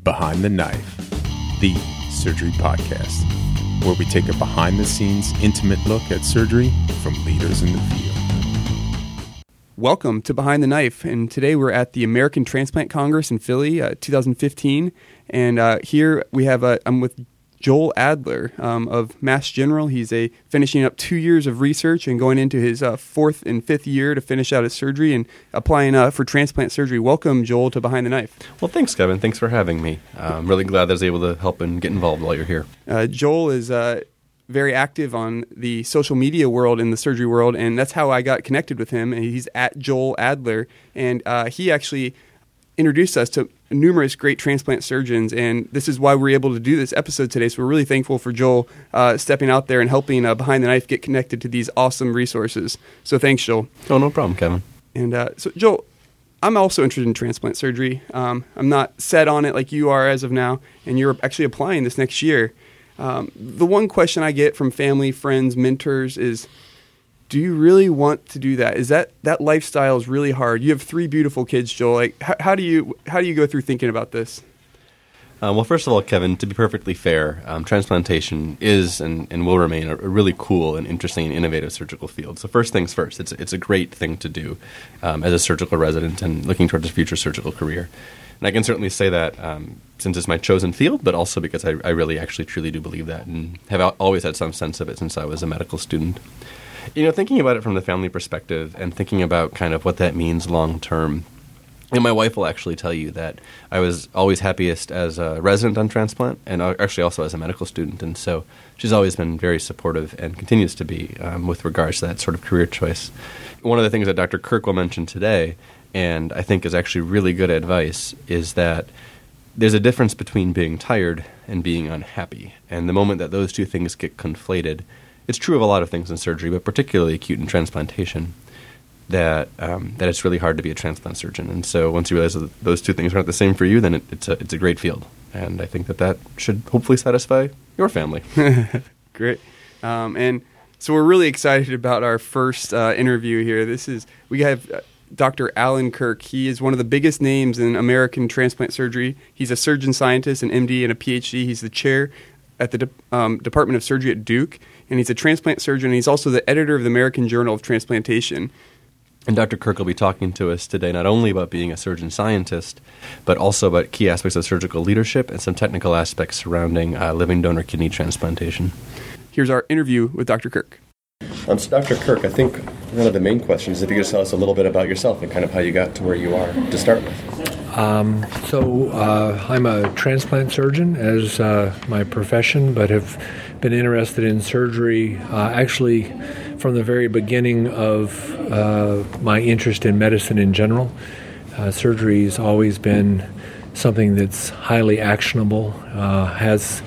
Behind the Knife, the surgery podcast, where we take a behind-the-scenes, intimate look at surgery from leaders in the field. Welcome to Behind the Knife, and today we're at the American Transplant Congress in Philly, 2015, and here we have, I'm with Joel Adler of Mass General. He's finishing up 2 years of research and going into his fourth and fifth year to finish out his surgery and applying for transplant surgery. Welcome, Joel, to Behind the Knife. Well, thanks, Kevin. Thanks for having me. I'm really glad that I was able to help and get involved while you're here. Joel is very active on the social media world in the surgery world, and that's how I got connected with him. And he's at Joel Adler, and he actually introduced us to numerous great transplant surgeons, and this is why we're able to do this episode today. So we're really thankful for Joel stepping out there and helping Behind the Knife get connected to these awesome resources. So thanks, Joel. Oh, no problem, Kevin. And so, Joel, I'm also interested in transplant surgery. I'm not set on it like you are as of now, and you're actually applying this next year. The one question I get from family, friends, mentors is, do you really want to do that? Is that lifestyle is really hard? You have 3 beautiful kids, Joel. Like, how do you go through thinking about this? Well, first of all, Kevin, to be perfectly fair, transplantation is and will remain a really cool and interesting and innovative surgical field. So first things first, it's a great thing to do as a surgical resident and looking towards a future surgical career. And I can certainly say that since it's my chosen field, but also because I really actually truly do believe that and have always had some sense of it since I was a medical student. You know, thinking about it from the family perspective and thinking about kind of what that means long term, and my wife will actually tell you that I was always happiest as a resident on transplant and actually also as a medical student. And so she's always been very supportive and continues to be with regards to that sort of career choice. One of the things that Dr. Kirk will mention today, and I think is actually really good advice, is that there's a difference between being tired and being unhappy. And the moment that those two things get conflated, it's true of a lot of things in surgery, but particularly acute in transplantation, that it's really hard to be a transplant surgeon. And so once you realize that those two things aren't the same for you, then it's a great field. And I think that should hopefully satisfy your family. Great. And so we're really excited about our first interview here. We have Dr. Alan Kirk. He is one of the biggest names in American transplant surgery. He's a surgeon scientist, an MD, and a PhD. He's the chair at the Department of Surgery at Duke, and he's a transplant surgeon, and he's also the editor of the American Journal of Transplantation. And Dr. Kirk will be talking to us today not only about being a surgeon scientist, but also about key aspects of surgical leadership and some technical aspects surrounding living donor kidney transplantation. Here's our interview with Dr. Kirk. So Dr. Kirk, I think one of the main questions is if you could just tell us a little bit about yourself and kind of how you got to where you are to start with. I'm a transplant surgeon as my profession, but have been interested in surgery actually from the very beginning of my interest in medicine in general. Surgery has always been something that's highly actionable, has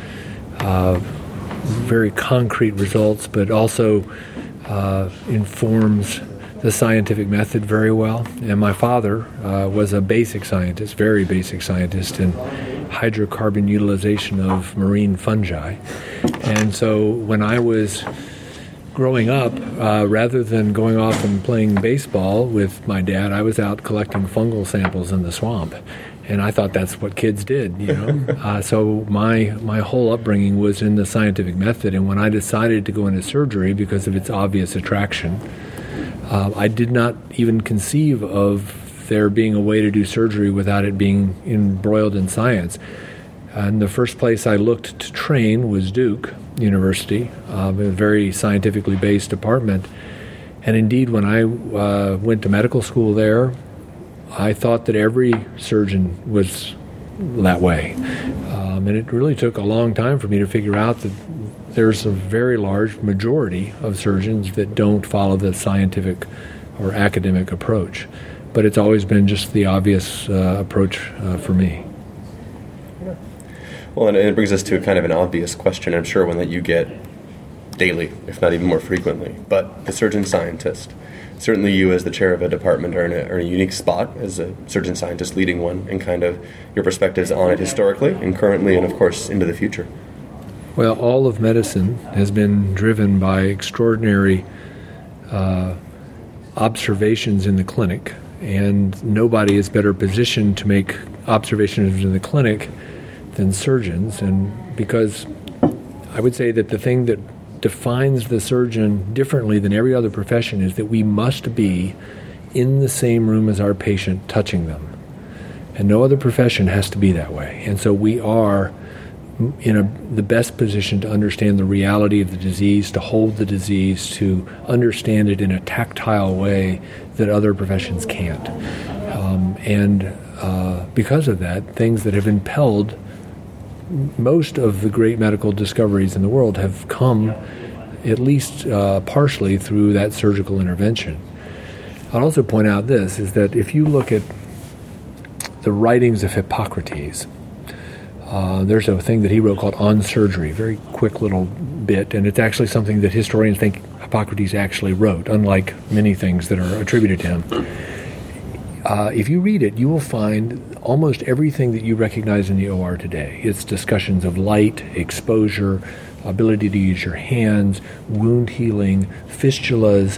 very concrete results, but also informs the scientific method very well. And my father was a basic scientist, very basic scientist in hydrocarbon utilization of marine fungi. And so when I was growing up, rather than going off and playing baseball with my dad, I was out collecting fungal samples in the swamp. And I thought that's what kids did, you know. So my whole upbringing was in the scientific method. And when I decided to go into surgery because of its obvious attraction, I did not even conceive of there being a way to do surgery without it being embroiled in science. And the first place I looked to train was Duke University, a very scientifically based department. And indeed, when I went to medical school there, I thought that every surgeon was that way. And it really took a long time for me to figure out that there's a very large majority of surgeons that don't follow the scientific or academic approach. But it's always been just the obvious approach for me. Well, and it brings us to kind of an obvious question, I'm sure one that you get daily, if not even more frequently. But the surgeon scientist, certainly you as the chair of a department are in a unique spot as a surgeon scientist leading one, and kind of your perspectives on it historically and currently and, of course, into the future. Well, all of medicine has been driven by extraordinary observations in the clinic, and nobody is better positioned to make observations in the clinic than surgeons, and because I would say that the thing that defines the surgeon differently than every other profession is that we must be in the same room as our patient, touching them. And no other profession has to be that way. And so we are in the best position to understand the reality of the disease, to hold the disease, to understand it in a tactile way that other professions can't. Because of that, things that have impelled most of the great medical discoveries in the world have come at least partially through that surgical intervention. I'll also point out this, is that if you look at the writings of Hippocrates, there's a thing that he wrote called On Surgery, very quick little bit, and it's actually something that historians think Hippocrates actually wrote, unlike many things that are attributed to him. If you read it, you will find almost everything that you recognize in the OR today. It's discussions of light, exposure, ability to use your hands, wound healing, fistulas.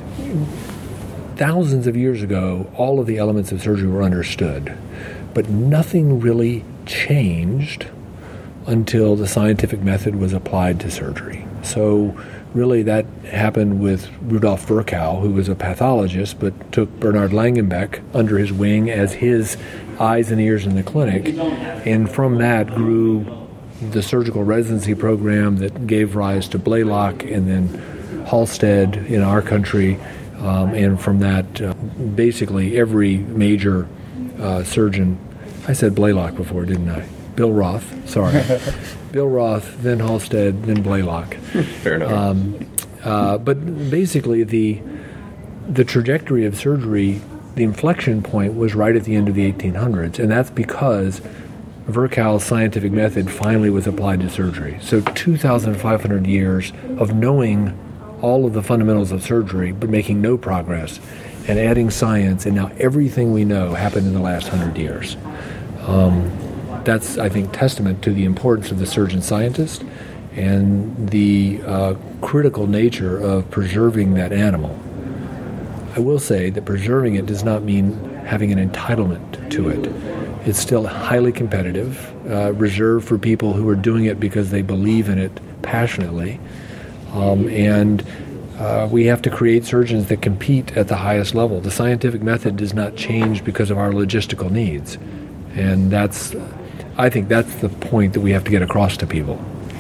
Thousands of years ago, all of the elements of surgery were understood, but nothing really changed until the scientific method was applied to surgery. So really that happened with Rudolf Virchow, who was a pathologist, but took Bernard Langenbeck under his wing as his eyes and ears in the clinic, and from that grew the surgical residency program that gave rise to Blaylock and then Halsted in our country, and from that basically every major surgeon. I said Blaylock before, didn't I? Bill Roth, sorry. Bill Roth, then Halsted, then Blaylock. Fair enough. But basically the trajectory of surgery, the inflection point was right at the end of the 1800s, and that's because Virchow's scientific method finally was applied to surgery. So 2,500 years of knowing all of the fundamentals of surgery but making no progress, and adding science, and now everything we know happened in the last 100 years. That's, I think, testament to the importance of the surgeon-scientist and the critical nature of preserving that animal. I will say that preserving it does not mean having an entitlement to it. It's still highly competitive, reserved for people who are doing it because they believe in it passionately. We have to create surgeons that compete at the highest level. The scientific method does not change because of our logistical needs. And I think that's the point that we have to get across to people.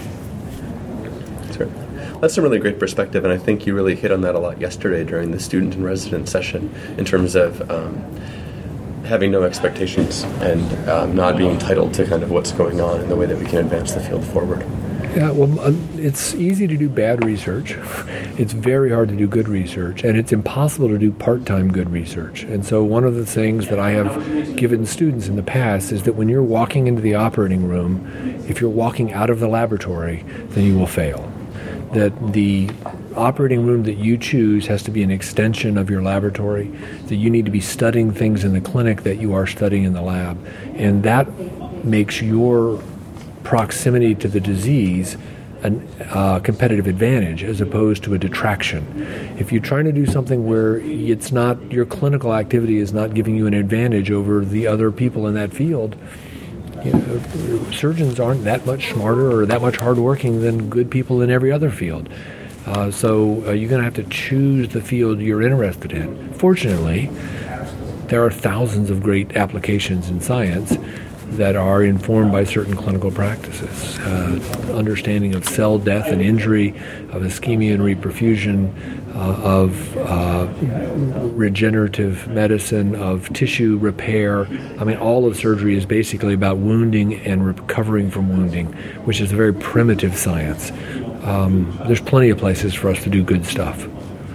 Sure. That's a really great perspective, and I think you really hit on that a lot yesterday during the student and resident session in terms of having no expectations and not being entitled to kind of what's going on in the way that we can advance the field forward. Yeah, well, it's easy to do bad research. It's very hard to do good research, and it's impossible to do part-time good research. And so one of the things that I have given students in the past is that when you're walking into the operating room, if you're walking out of the laboratory, then you will fail. That the operating room that you choose has to be an extension of your laboratory, that you need to be studying things in the clinic that you are studying in the lab, and that makes your proximity to the disease a competitive advantage as opposed to a detraction. If you're trying to do something where it's not, your clinical activity is not giving you an advantage over the other people in that field, surgeons aren't that much smarter or that much hardworking than good people in every other field. So you're going to have to choose the field you're interested in. Fortunately, there are thousands of great applications in science that are informed by certain clinical practices. Understanding of cell death and injury, of ischemia and reperfusion, of regenerative medicine, of tissue repair. I mean, all of surgery is basically about wounding and recovering from wounding, which is a very primitive science. There's plenty of places for us to do good stuff.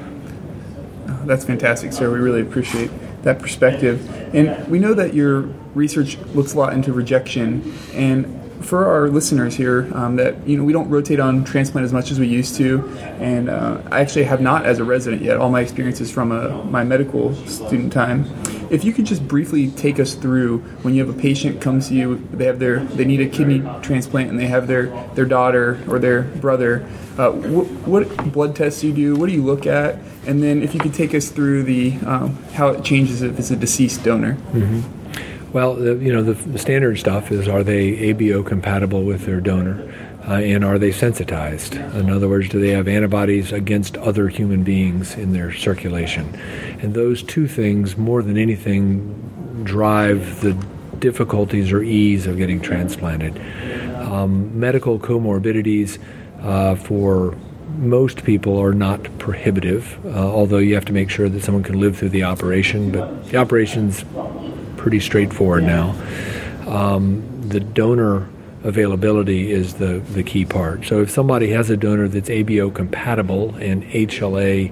That's fantastic, sir. We really appreciate that perspective. And we know that your research looks a lot into rejection. And for our listeners here, that we don't rotate on transplant as much as we used to. And I actually have not as a resident yet. All my experience is from my medical student time. If you could just briefly take us through when you have a patient comes to you, they need a kidney transplant, and they have their daughter or their brother. What blood tests do you do? What do you look at? And then if you could take us through how it changes if it's a deceased donor. Mm-hmm. Well, the standard stuff is, are they ABO compatible with their donor, and are they sensitized? In other words, do they have antibodies against other human beings in their circulation? And those two things, more than anything, drive the difficulties or ease of getting transplanted. Medical comorbidities for most people are not prohibitive, although you have to make sure that someone can live through the operation, but the operation's pretty straightforward now. The donor availability is the key part. So if somebody has a donor that's ABO compatible and HLA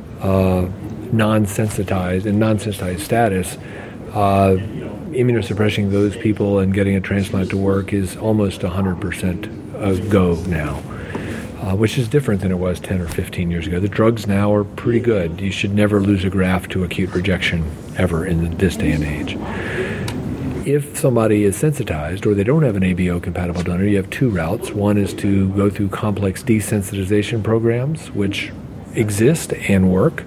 non-sensitized status, immunosuppressing those people and getting a transplant to work is almost 100% a go now, which is different than it was 10 or 15 years ago. The drugs now are pretty good. You should never lose a graft to acute rejection ever in this day and age. If somebody is sensitized or they don't have an ABO compatible donor, you have two routes. One is to go through complex desensitization programs, which exist and work,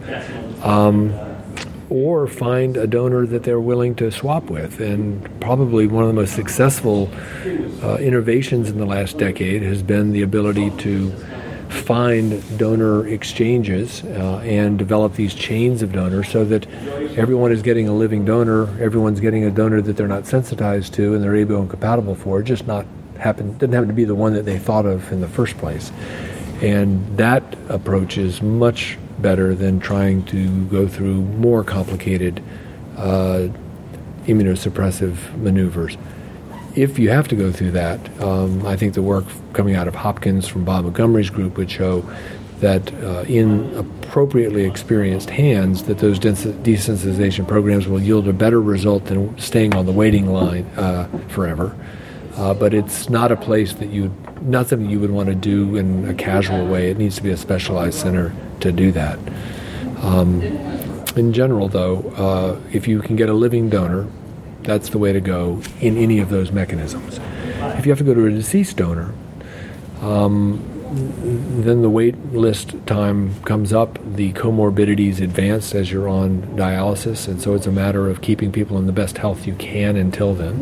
or find a donor that they're willing to swap with. And probably one of the most successful innovations in the last decade has been the ability to find donor exchanges and develop these chains of donors so that everyone is getting a living donor, everyone's getting a donor that they're not sensitized to and they're ABO incompatible for, just didn't happen to be the one that they thought of in the first place. And that approach is much better than trying to go through more complicated immunosuppressive maneuvers. If you have to go through that, I think the work coming out of Hopkins from Bob Montgomery's group would show that in appropriately experienced hands, that those desensitization programs will yield a better result than staying on the waiting line forever. But it's not a place not something you would want to do in a casual way. It needs to be a specialized center to do that. In general, though, if you can get a living donor, that's the way to go in any of those mechanisms. If you have to go to a deceased donor, then the wait list time comes up, the comorbidities advance as you're on dialysis, and so it's a matter of keeping people in the best health you can until then.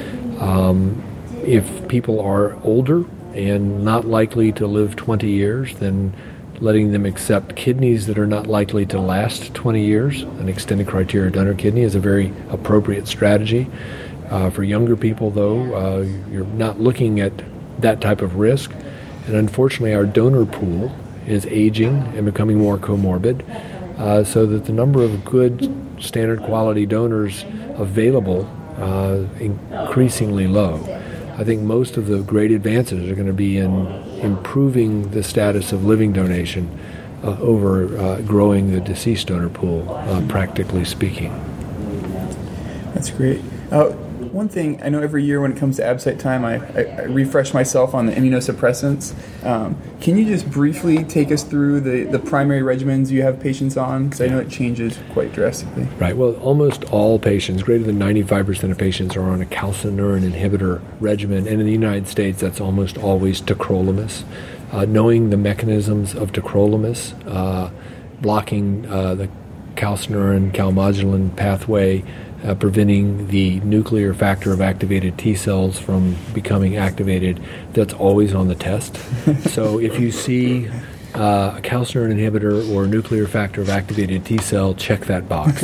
If people are older and not likely to live 20 years, then letting them accept kidneys that are not likely to last 20 years, an extended criteria donor kidney, is a very appropriate strategy. For younger people, though, you're not looking at that type of risk. And unfortunately, our donor pool is aging and becoming more comorbid, so that the number of good standard quality donors available increasingly low. I think most of the great advances are going to be in improving the status of living donation over growing the deceased donor pool, practically speaking. That's great. One thing, I know every year when it comes to ABSITE time, I refresh myself on the immunosuppressants. Can you just briefly take us through the primary regimens you have patients on? Because I know it changes quite drastically. Right. Well, almost all patients, greater than 95% of patients, are on a calcineurin inhibitor regimen. And in the United States, that's almost always tacrolimus. Knowing the mechanisms of tacrolimus, blocking the calcineurin-calmodulin pathway, preventing the nuclear factor of activated T cells from becoming activated, that's always on the test. So if you see a calcineurin inhibitor or a nuclear factor of activated T cell, check that box.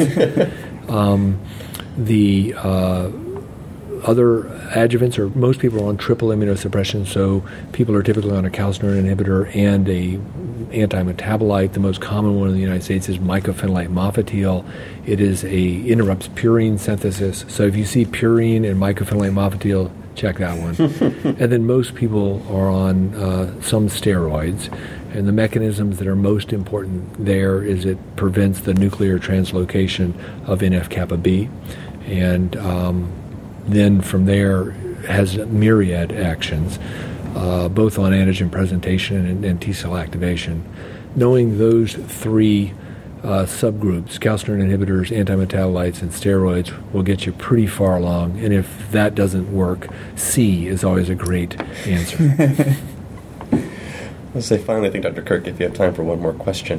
The other adjuvants, or most people are on triple immunosuppression, so people are typically on a calcineurin inhibitor and a anti-metabolite. The most common one in the United States is mycophenolate mofetil. It interrupts purine synthesis. So if you see purine and mycophenolate mofetil, check that one. And then most people are on some steroids. And the mechanisms that are most important there is it prevents the nuclear translocation of NF-kappa B. And then from there has myriad actions, both on antigen presentation and T cell activation. Knowing those three subgroups, calcineurin inhibitors, antimetabolites, and steroids, will get you pretty far along. And if that doesn't work, C is always a great answer. Let's say finally, I think, Dr. Kirk, if you have time for one more question.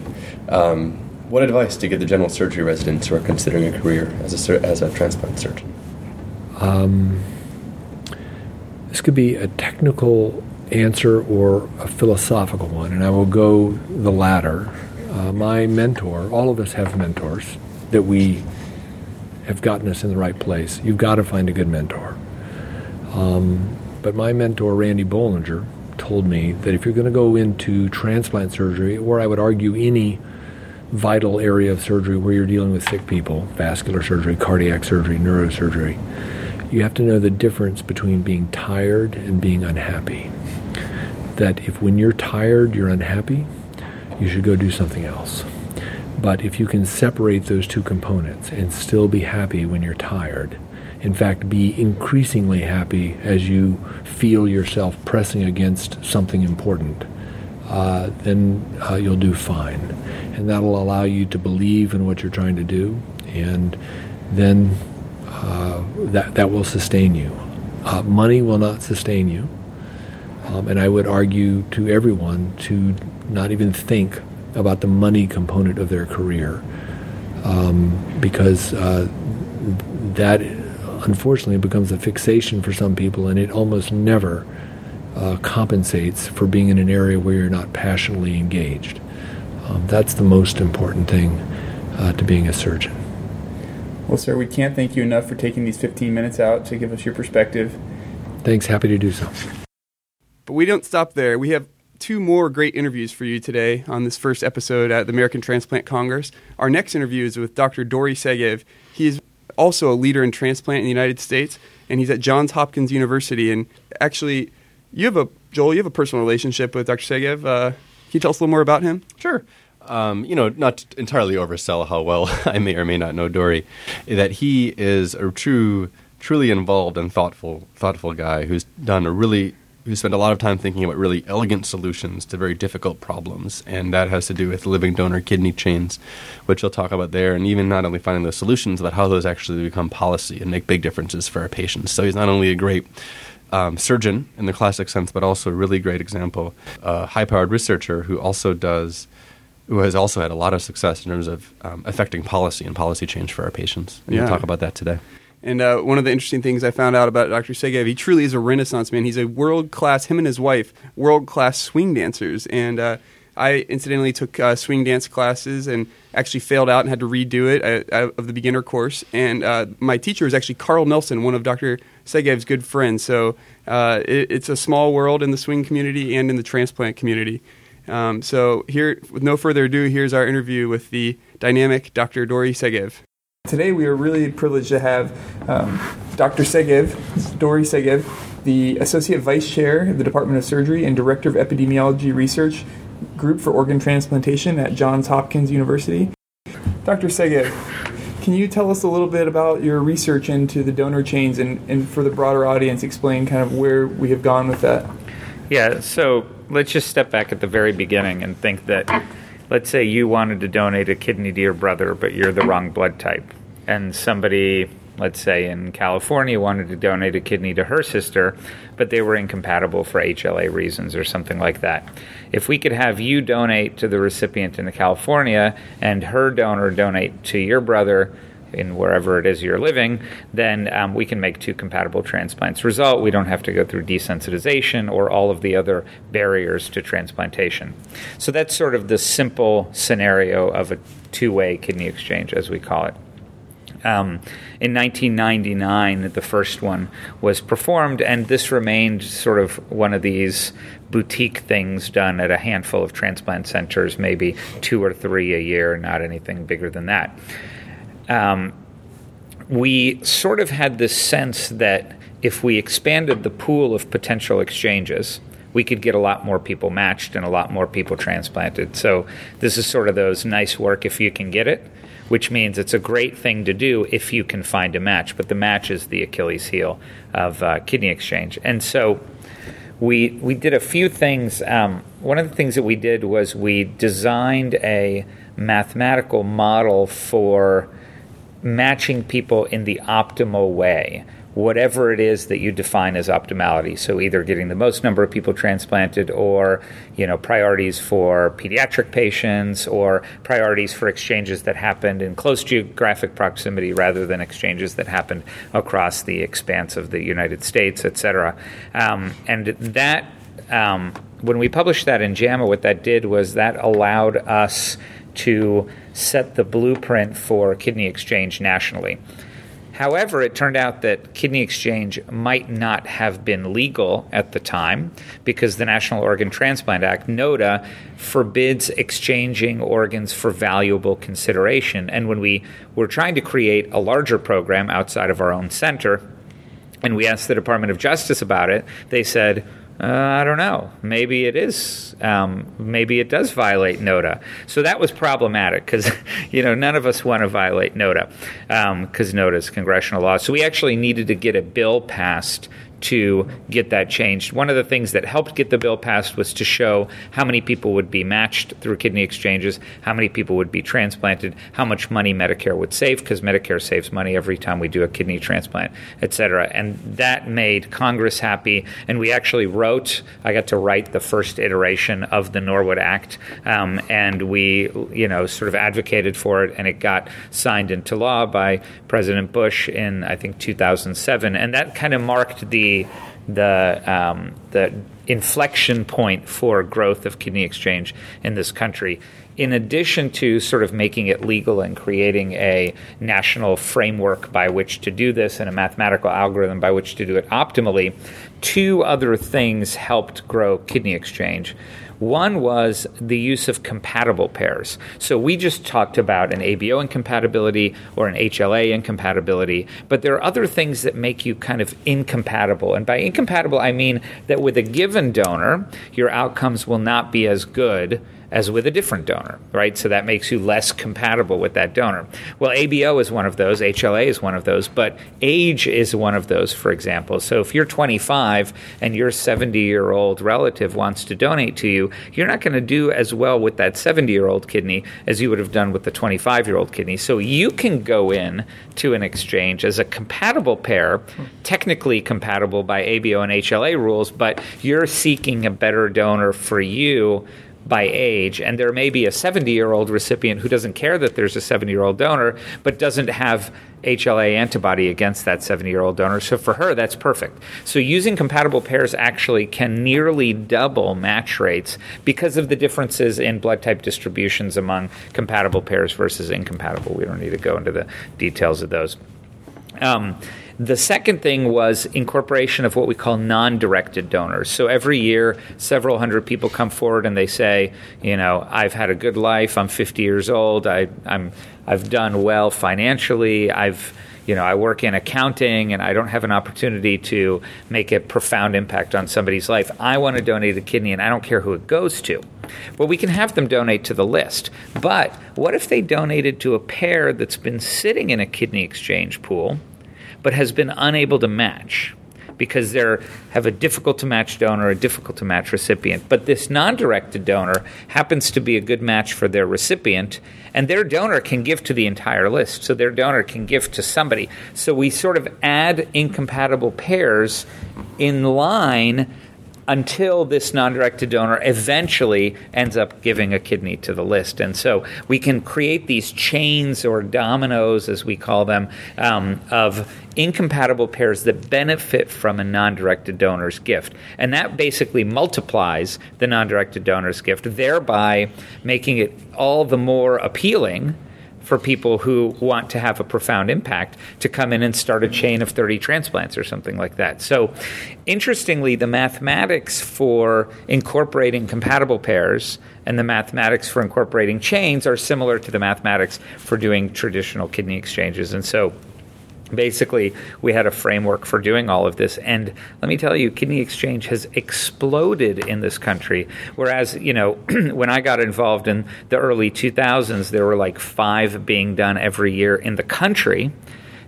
What advice do you give the general surgery residents who are considering a career as a transplant surgeon? This could be a technical answer or a philosophical one, and I will go the latter. My mentor, all of us have mentors that we have gotten us in the right place. You've got to find a good mentor. But my mentor, Randy Bollinger, told me that if you're going to go into transplant surgery, or I would argue any vital area of surgery where you're dealing with sick people, vascular surgery, cardiac surgery, neurosurgery, you have to know the difference between being tired and being unhappy. That if when you're tired, you're unhappy, you should go do something else. But if you can separate those two components and still be happy when you're tired, in fact, be increasingly happy as you feel yourself pressing against something important, then you'll do fine. And that'll allow you to believe in what you're trying to do, and then that will sustain you. Money will not sustain you. And I would argue to everyone to not even think about the money component of their career, because that unfortunately becomes a fixation for some people, and it almost never compensates for being in an area where you're not passionately engaged. That's the most important thing to being a surgeon. Well, sir, we can't thank you enough for taking these 15 minutes out to give us your perspective. Thanks. Happy to do so. But we don't stop there. We have 2 more great interviews for you today on this first episode at the American Transplant Congress. Our next interview is with Dr. Dori Segev. He is also a leader in transplant in the United States, and he's at Johns Hopkins University. And actually, Joel, you have a personal relationship with Dr. Segev. Can you tell us a little more about him? Sure. Not to entirely oversell how well I may or may not know Dori, that he is a truly involved and thoughtful guy who's spent a lot of time thinking about really elegant solutions to very difficult problems, and that has to do with living donor kidney chains, which he'll talk about there, and even not only finding those solutions, but how those actually become policy and make big differences for our patients. So he's not only a great surgeon in the classic sense, but also a really great example, a high-powered researcher who has also had a lot of success in terms of affecting policy and policy change for our patients. And we'll talk about that today. And one of the interesting things I found out about Dr. Segev, he truly is a Renaissance man. He's a world-class, him and his wife, world-class swing dancers. And I incidentally took swing dance classes and actually failed out and had to redo it of the beginner course. And my teacher was actually Carl Nelson, one of Dr. Segev's good friends. So it's a small world in the swing community and in the transplant community. So here, with no further ado, here's our interview with the dynamic Dr. Dori Segev. Today we are really privileged to have Dr. Segev, Dori Segev, the Associate Vice Chair of the Department of Surgery and Director of Epidemiology Research Group for Organ Transplantation at Johns Hopkins University. Dr. Segev, can you tell us a little bit about your research into the donor chains and for the broader audience, explain kind of where we have gone with that? Yeah, so let's just step back at the very beginning and think that, let's say you wanted to donate a kidney to your brother, but you're the wrong blood type. And somebody, let's say in California, wanted to donate a kidney to her sister, but they were incompatible for HLA reasons or something like that. If we could have you donate to the recipient in California and her donor donate to your brother in wherever it is you're living, then we can make 2 compatible transplants. Result, we don't have to go through desensitization or all of the other barriers to transplantation. So that's sort of the simple scenario of a 2-way kidney exchange, as we call it. In 1999, the first one was performed, and this remained sort of one of these boutique things done at a handful of transplant centers, maybe 2 or 3 a year, not anything bigger than that. We sort of had this sense that if we expanded the pool of potential exchanges, we could get a lot more people matched and a lot more people transplanted. So this is sort of those nice work if you can get it, which means it's a great thing to do if you can find a match. But the match is the Achilles heel of kidney exchange. And so we did a few things. One of the things that we did was we designed a mathematical model for matching people in the optimal way, whatever it is that you define as optimality. So either getting the most number of people transplanted, or priorities for pediatric patients, or priorities for exchanges that happened in close geographic proximity rather than exchanges that happened across the expanse of the United States, et cetera. And that, when we published that in JAMA, what that did was that allowed us to set the blueprint for kidney exchange nationally. However, it turned out that kidney exchange might not have been legal at the time because the National Organ Transplant Act, NOTA, forbids exchanging organs for valuable consideration. And when we were trying to create a larger program outside of our own center, and we asked the Department of Justice about it, they said, I don't know. Maybe it is. Maybe it does violate NOTA. So that was problematic because, none of us want to violate NOTA because NOTA is congressional law. So we actually needed to get a bill passed to get that changed. One of the things that helped get the bill passed was to show how many people would be matched through kidney exchanges, how many people would be transplanted, how much money Medicare would save, because Medicare saves money every time we do a kidney transplant, et cetera. And that made Congress happy. And we actually I got to write the first iteration of the Norwood Act, and we, sort of advocated for it, and it got signed into law by President Bush in, I think, 2007. And that kind of marked the inflection point for growth of kidney exchange in this country. In addition to sort of making it legal and creating a national framework by which to do this and a mathematical algorithm by which to do it optimally, two other things helped grow kidney exchange. One was the use of compatible pairs. So we just talked about an ABO incompatibility or an HLA incompatibility, but there are other things that make you kind of incompatible. And by incompatible, I mean that with a given donor, your outcomes will not be as good as with a different donor, right? So that makes you less compatible with that donor. Well, ABO is one of those, HLA is one of those, but age is one of those, for example. So if you're 25 and your 70-year-old relative wants to donate to you, you're not going to do as well with that 70-year-old kidney as you would have done with the 25-year-old kidney. So you can go in to an exchange as a compatible pair, technically compatible by ABO and HLA rules, but you're seeking a better donor for you by age, and there may be a 70-year-old recipient who doesn't care that there's a 70-year-old donor, but doesn't have HLA antibody against that 70-year-old donor. So for her, that's perfect. So using compatible pairs actually can nearly double match rates because of the differences in blood type distributions among compatible pairs versus incompatible. We don't need to go into the details of those. The second thing was incorporation of what we call non-directed donors. So every year, several hundred people come forward and they say, I've had a good life. I'm 50 years old. I've done well financially. I work in accounting and I don't have an opportunity to make a profound impact on somebody's life. I want to donate a kidney and I don't care who it goes to. Well, we can have them donate to the list. But what if they donated to a pair that's been sitting in a kidney exchange pool but has been unable to match because they have a difficult-to-match donor, a difficult-to-match recipient. But this non-directed donor happens to be a good match for their recipient, and their donor can give to the entire list. So their donor can give to somebody. So we sort of add incompatible pairs in line until this non-directed donor eventually ends up giving a kidney to the list. And so we can create these chains or dominoes, as we call them, of incompatible pairs that benefit from a non-directed donor's gift. And that basically multiplies the non-directed donor's gift, thereby making it all the more appealing for people who want to have a profound impact to come in and start a chain of 30 transplants or something like that. So interestingly, the mathematics for incorporating compatible pairs and the mathematics for incorporating chains are similar to the mathematics for doing traditional kidney exchanges. And so basically, we had a framework for doing all of this. And let me tell you, kidney exchange has exploded in this country. Whereas, when I got involved in the early 2000s, there were like 5 being done every year in the country.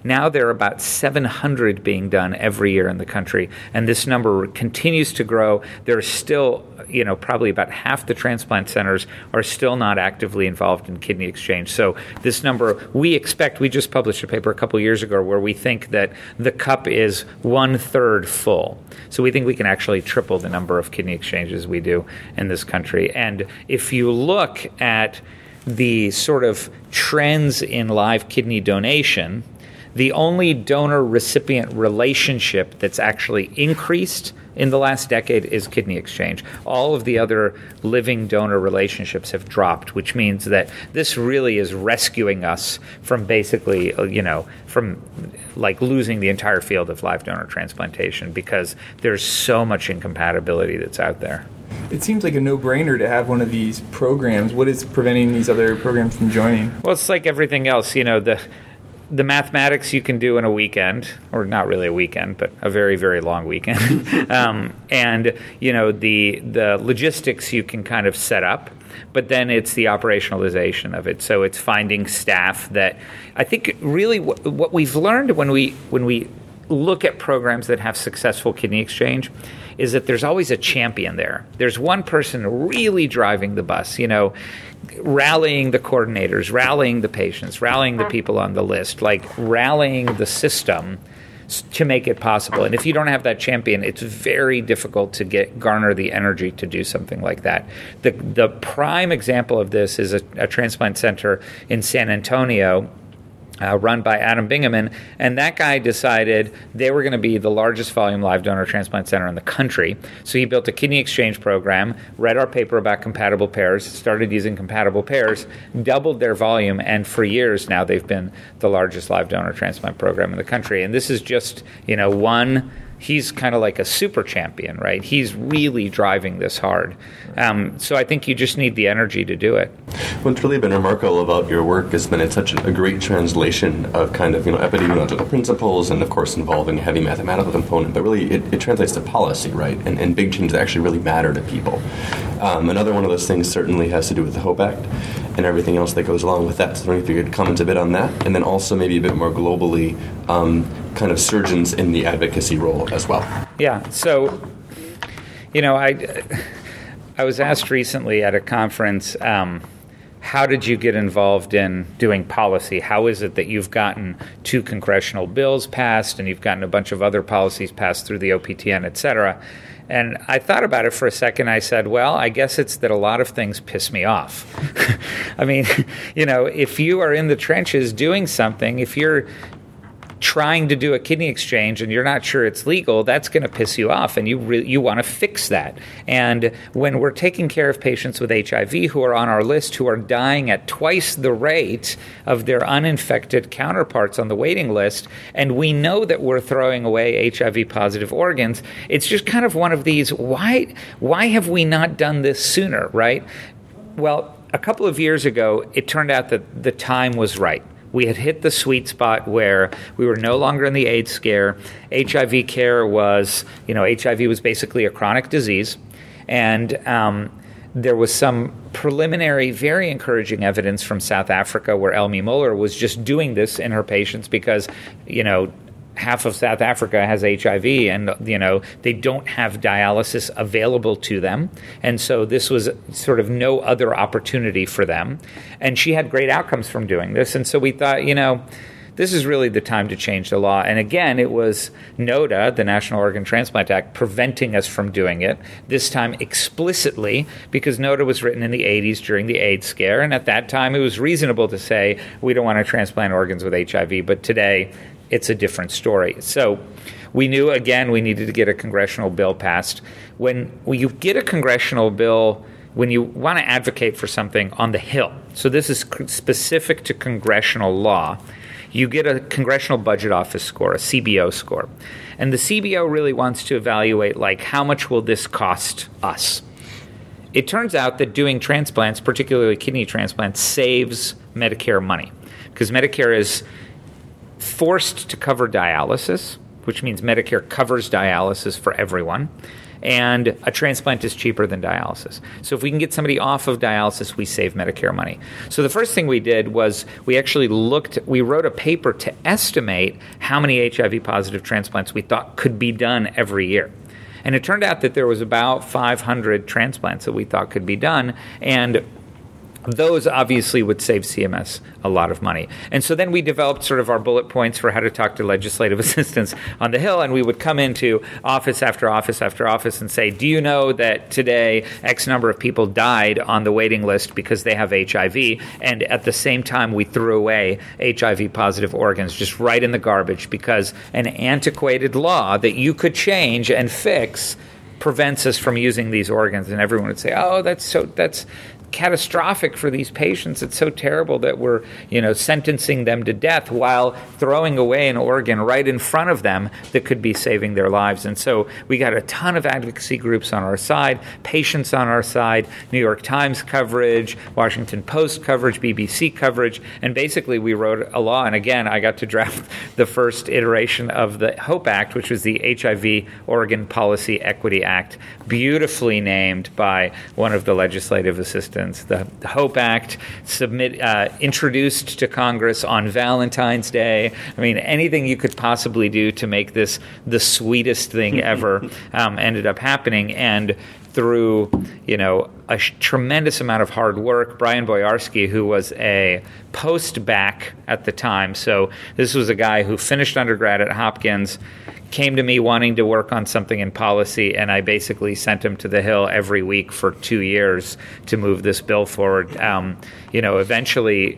Now there are about 700 being done every year in the country, and this number continues to grow. There are still, probably about half the transplant centers are still not actively involved in kidney exchange. So this number, we just published a paper a couple years ago where we think that the cup is 1/3 full. So we think we can actually triple the number of kidney exchanges we do in this country. And if you look at the sort of trends in live kidney donation, the only donor-recipient relationship that's actually increased in the last decade is kidney exchange. All of the other living donor relationships have dropped, which means that this really is rescuing us from basically, from like losing the entire field of live donor transplantation, because there's so much incompatibility that's out there. It seems like a no-brainer to have one of these programs. What is preventing these other programs from joining? Well, it's like everything else. The mathematics you can do in a weekend, or not really a weekend, but a very, very long weekend. And the logistics you can kind of set up, but then it's the operationalization of it. So it's finding staff that I think really what we've learned when we look at programs that have successful kidney exchange is that there's always a champion there. There's one person really driving the bus, rallying the coordinators, rallying the patients, rallying the people on the list, like rallying the system to make it possible. And if you don't have that champion, it's very difficult to garner the energy to do something like that. The prime example of this is a transplant center in San Antonio, run by Adam Bingaman, and that guy decided they were going to be the largest volume live donor transplant center in the country. So he built a kidney exchange program, read our paper about compatible pairs, started using compatible pairs, doubled their volume, and for years now they've been the largest live donor transplant program in the country. And this is just, one. He's kind of like a super champion, right? He's really driving this hard. So I think you just need the energy to do it. What's really been remarkable about your work has been it's such a great translation of kind of epidemiological principles and, of course, involving a heavy mathematical component, but really it translates to policy, right? And big changes that actually really matter to people. Another one of those things certainly has to do with the HOPE Act and everything else that goes along with that. So I don't know if you could comment a bit on that, and then also maybe a bit more globally, kind of surgeons in the advocacy role as well. Yeah. So, I was asked recently at a conference, how did you get involved in doing policy? How is it that you've gotten 2 congressional bills passed and you've gotten a bunch of other policies passed through the OPTN, et cetera? And I thought about it for a second. I said, well, I guess it's that a lot of things piss me off. I mean, if you are in the trenches doing something, if you're trying to do a kidney exchange and you're not sure it's legal, that's going to piss you off, and you want to fix that. And when we're taking care of patients with HIV who are on our list who are dying at twice the rate of their uninfected counterparts on the waiting list, and we know that we're throwing away HIV-positive organs, it's just kind of one of these, why have we not done this sooner, right? Well, a couple of years ago, it turned out that the time was right. We had hit the sweet spot where we were no longer in the AIDS scare. HIV care was, HIV was basically a chronic disease. And there was some preliminary, very encouraging evidence from South Africa where Elmi Muller was just doing this in her patients because, half of South Africa has HIV and, they don't have dialysis available to them. And so this was sort of no other opportunity for them. And she had great outcomes from doing this. And so we thought, this is really the time to change the law. And again, it was NOTA, the National Organ Transplant Act, preventing us from doing it, this time explicitly, because NOTA was written in the 80s during the AIDS scare. And at that time, it was reasonable to say, we don't want to transplant organs with HIV. But today, it's a different story. So we knew, again, we needed to get a congressional bill passed. When you get a congressional bill, when you want to advocate for something on the Hill, so this is specific to congressional law, you get a Congressional Budget Office score, a CBO score. And the CBO really wants to evaluate, how much will this cost us? It turns out that doing transplants, particularly kidney transplants, saves Medicare money, because Medicare is forced to cover dialysis which means Medicare covers dialysis for everyone. And a transplant is cheaper than dialysis. So if we can get somebody off of dialysis, we save Medicare money. So the first thing we did was we wrote a paper to estimate how many HIV-positive transplants we thought could be done every year. And it turned out that there was about 500 transplants that we thought could be done, and those obviously would save CMS a lot of money. And so then we developed sort of our bullet points for how to talk to legislative assistants on the Hill, and we would come into office after office after office and say, do you know that today X number of people died on the waiting list because they have HIV, and at the same time we threw away HIV-positive organs just right in the garbage because an antiquated law that you could change and fix prevents us from using these organs. And everyone would say, oh, that's catastrophic for these patients. It's so terrible that we're, sentencing them to death while throwing away an organ right in front of them that could be saving their lives. And so we got a ton of advocacy groups on our side, patients on our side, New York Times coverage, Washington Post coverage, BBC coverage, and basically we wrote a law. And again, I got to draft the first iteration of the HOPE Act, which was the HIV Organ Policy Equity Act, beautifully named by one of the legislative assistants. The HOPE Act introduced to Congress on Valentine's Day. I mean, anything you could possibly do to make this the sweetest thing ever ended up happening. And through, a tremendous amount of hard work, Brian Boyarsky, who was a post-bac at the time, so this was a guy who finished undergrad at Hopkins, came to me wanting to work on something in policy, and I basically sent him to the Hill every week for 2 years to move this bill forward. Eventually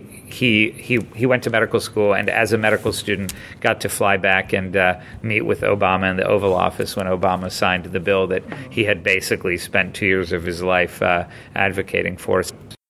he went to medical school, and as a medical student got to fly back and meet with Obama in the Oval Office when Obama signed the bill that he had basically spent 2 years of his life advocating for.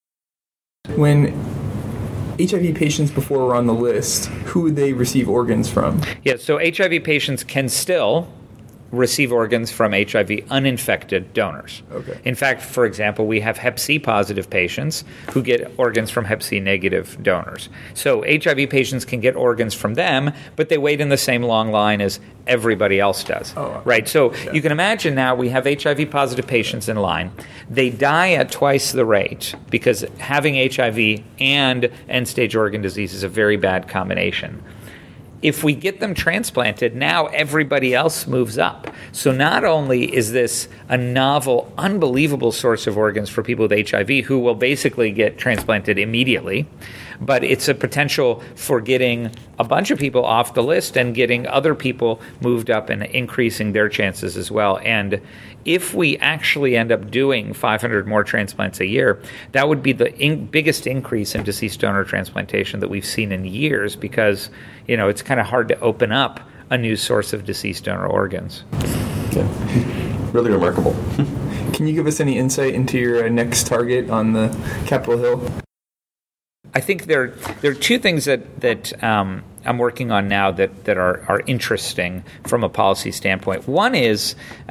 When HIV patients before were on the list, who would they receive organs from? Yeah, so HIV patients can still receive organs from HIV uninfected donors. Okay. In fact, for example, we have Hep C positive patients who get organs from Hep C negative donors. So HIV patients can get organs from them, but they wait in the same long line as everybody else does. Oh, right? So you can imagine now we have HIV positive patients in line. They die at twice the rate because having HIV and end-stage organ disease is a very bad combination. If we get them transplanted, now everybody else moves up. So not only is this a novel, unbelievable source of organs for people with HIV who will basically get transplanted immediately, but it's a potential for getting a bunch of people off the list and getting other people moved up and increasing their chances as well. And if we actually end up doing 500 more transplants a year, that would be the biggest increase in deceased donor transplantation that we've seen in years because, it's kind of hard to open up a new source of deceased donor organs. Yeah. Really remarkable. Can you give us any insight into your next target on the Capitol Hill? I think there are two things that I'm working on now that are interesting from a policy standpoint. One is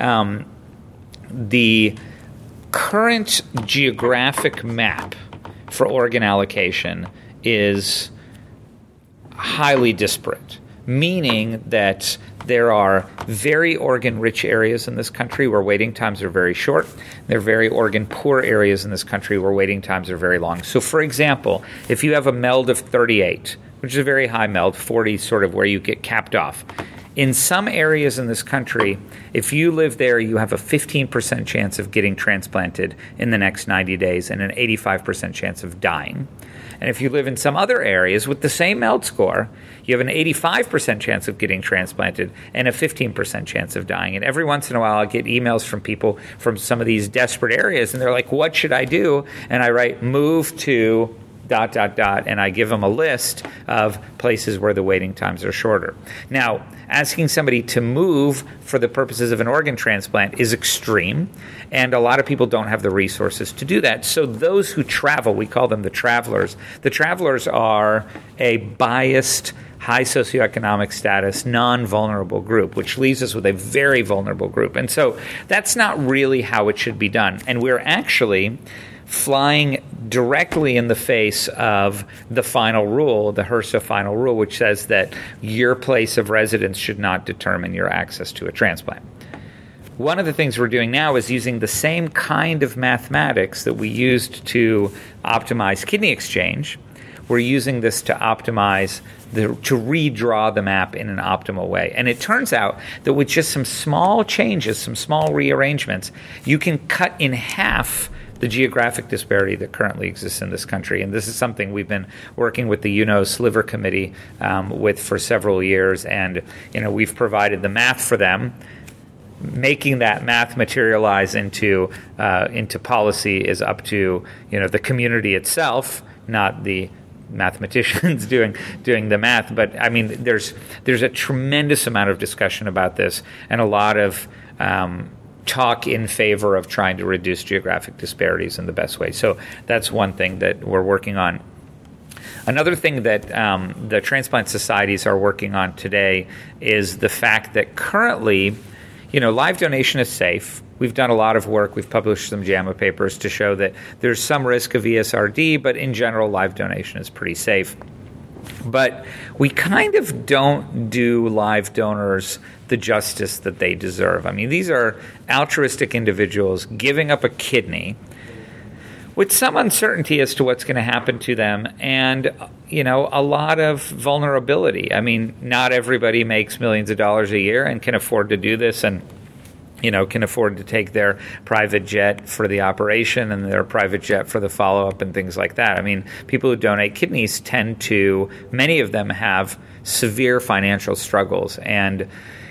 the current geographic map for organ allocation is highly disparate, meaning that there are very organ-rich areas in this country where waiting times are very short. There are very organ-poor areas in this country where waiting times are very long. So, for example, if you have a MELD of 38, which is a very high MELD, 40 sort of where you get capped off, in some areas in this country, if you live there, you have a 15% chance of getting transplanted in the next 90 days and an 85% chance of dying. And if you live in some other areas with the same MELD score, you have an 85% chance of getting transplanted and a 15% chance of dying. And every once in a while, I get emails from people from some of these desperate areas, and they're like, what should I do? And I write, move to ... and I give them a list of places where the waiting times are shorter. Now, asking somebody to move for the purposes of an organ transplant is extreme, and a lot of people don't have the resources to do that. So those who travel, we call them the travelers. The travelers are a biased high socioeconomic status, non-vulnerable group, which leaves us with a very vulnerable group. And so that's not really how it should be done. And we're actually flying directly in the face of the final rule, the HRSA final rule, which says that your place of residence should not determine your access to a transplant. One of the things we're doing now is using the same kind of mathematics that we used to optimize kidney exchange. We're using this to optimize, to redraw the map in an optimal way. And it turns out that with just some small changes, some small rearrangements, you can cut in half the geographic disparity that currently exists in this country. And this is something we've been working with the UNOS Liver Committee with for several years. And we've provided the math for them. Making that math materialize into policy is up to the community itself, not the mathematicians doing the math. But I mean, there's a tremendous amount of discussion about this and a lot of talk in favor of trying to reduce geographic disparities in the best way. So that's one thing that we're working on. Another thing that the transplant societies are working on today is the fact that currently, live donation is safe. We've done a lot of work. We've published some JAMA papers to show that there's some risk of ESRD, but in general, live donation is pretty safe. But we kind of don't do live donors the justice that they deserve. I mean, these are altruistic individuals giving up a kidney with some uncertainty as to what's going to happen to them and, a lot of vulnerability. I mean, not everybody makes millions of dollars a year and can afford to do this and, can afford to take their private jet for the operation and their private jet for the follow-up and things like that. I mean, people who donate kidneys many of them have severe financial struggles. And,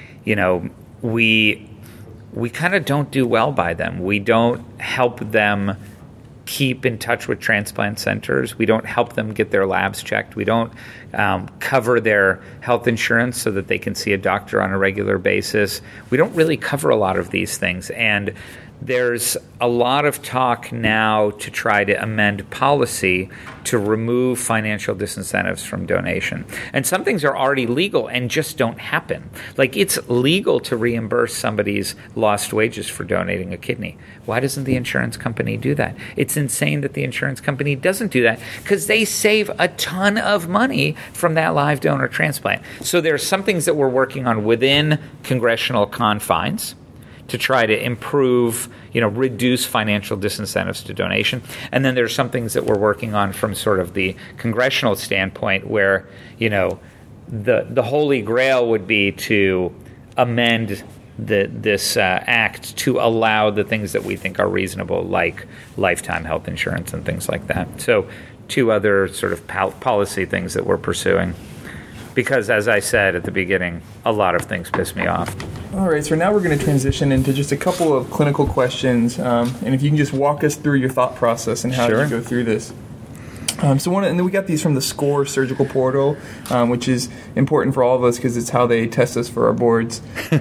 we kind of don't do well by them. We don't help them keep in touch with transplant centers. We don't help them get their labs checked. We don't cover their health insurance so that they can see a doctor on a regular basis. We don't really cover a lot of these things. And there's a lot of talk now to try to amend policy to remove financial disincentives from donation. And some things are already legal and just don't happen. Like, it's legal to reimburse somebody's lost wages for donating a kidney. Why doesn't the insurance company do that? It's insane that the insurance company doesn't do that because they save a ton of money from that live donor transplant. So there's some things that we're working on within congressional confines to try to improve, reduce financial disincentives to donation. And then there's some things that we're working on from sort of the congressional standpoint where, the holy grail would be to amend this act to allow the things that we think are reasonable, like lifetime health insurance and things like that. So 2 other sort of policy things that we're pursuing. Because, as I said at the beginning, a lot of things piss me off. All right, so now we're going to transition into just a couple of clinical questions, and if you can just walk us through your thought process and how you go through this. And then we got these from the SCORE surgical portal, which is important for all of us because it's how they test us for our boards.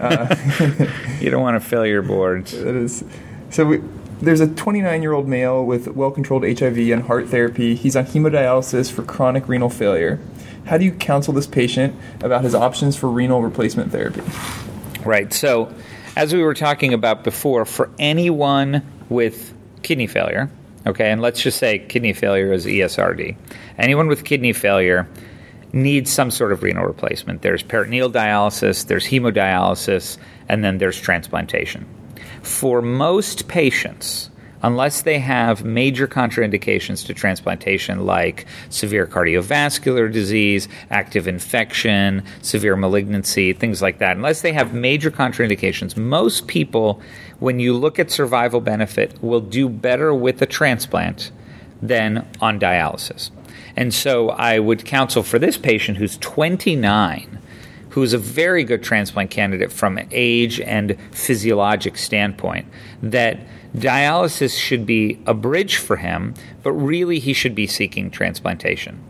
You don't want to fail your boards. That is. So there's a 29-year-old male with well-controlled HIV and heart therapy. He's on hemodialysis for chronic renal failure. How do you counsel this patient about his options for renal replacement therapy? Right. So, as we were talking about before, for anyone with kidney failure, okay, and let's just say kidney failure is ESRD, anyone with kidney failure needs some sort of renal replacement. There's peritoneal dialysis, there's hemodialysis, and then there's transplantation. For most patients, unless they have major contraindications to transplantation like severe cardiovascular disease, active infection, severe malignancy, things like that, unless they have major contraindications, most people, when you look at survival benefit, will do better with a transplant than on dialysis. And so I would counsel for this patient who's 29, who's a very good transplant candidate from an age and physiologic standpoint, that dialysis should be a bridge for him, but really he should be seeking transplantation.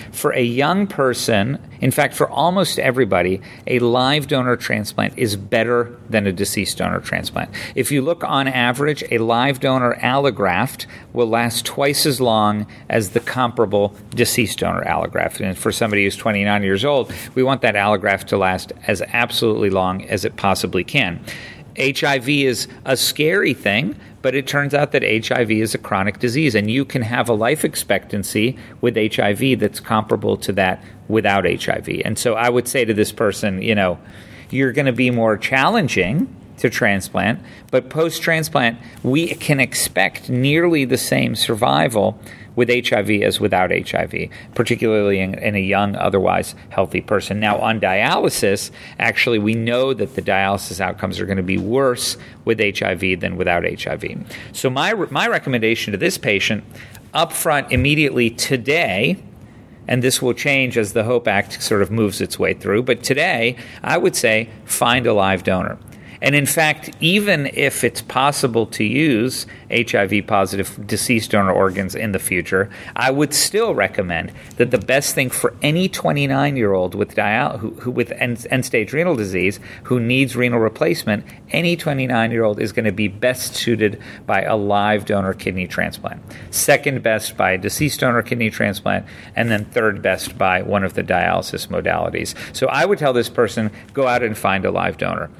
for a young person, in fact, for almost everybody, a live donor transplant is better than a deceased donor transplant. If you look on average, a live donor allograft will last twice as long as the comparable deceased donor allograft. And for somebody who's 29 years old, we want that allograft to last as absolutely long as it possibly can. HIV is a scary thing, but it turns out that HIV is a chronic disease, and you can have a life expectancy with HIV that's comparable to that without HIV. And so I would say to this person, you're going to be more challenging to transplant, but post-transplant, we can expect nearly the same survival with HIV as without HIV, particularly in a young, otherwise healthy person. Now, on dialysis, actually, we know that the dialysis outcomes are going to be worse with HIV than without HIV. So my recommendation to this patient, up front, immediately today, and this will change as the HOPE Act sort of moves its way through, but today, I would say, find a live donor. And in fact, even if it's possible to use HIV-positive deceased donor organs in the future, I would still recommend that the best thing for any 29-year-old with with end-stage renal disease who needs renal replacement, any 29-year-old is going to be best suited by a live donor kidney transplant. Second best by a deceased donor kidney transplant, and then third best by one of the dialysis modalities. So I would tell this person, go out and find a live donor.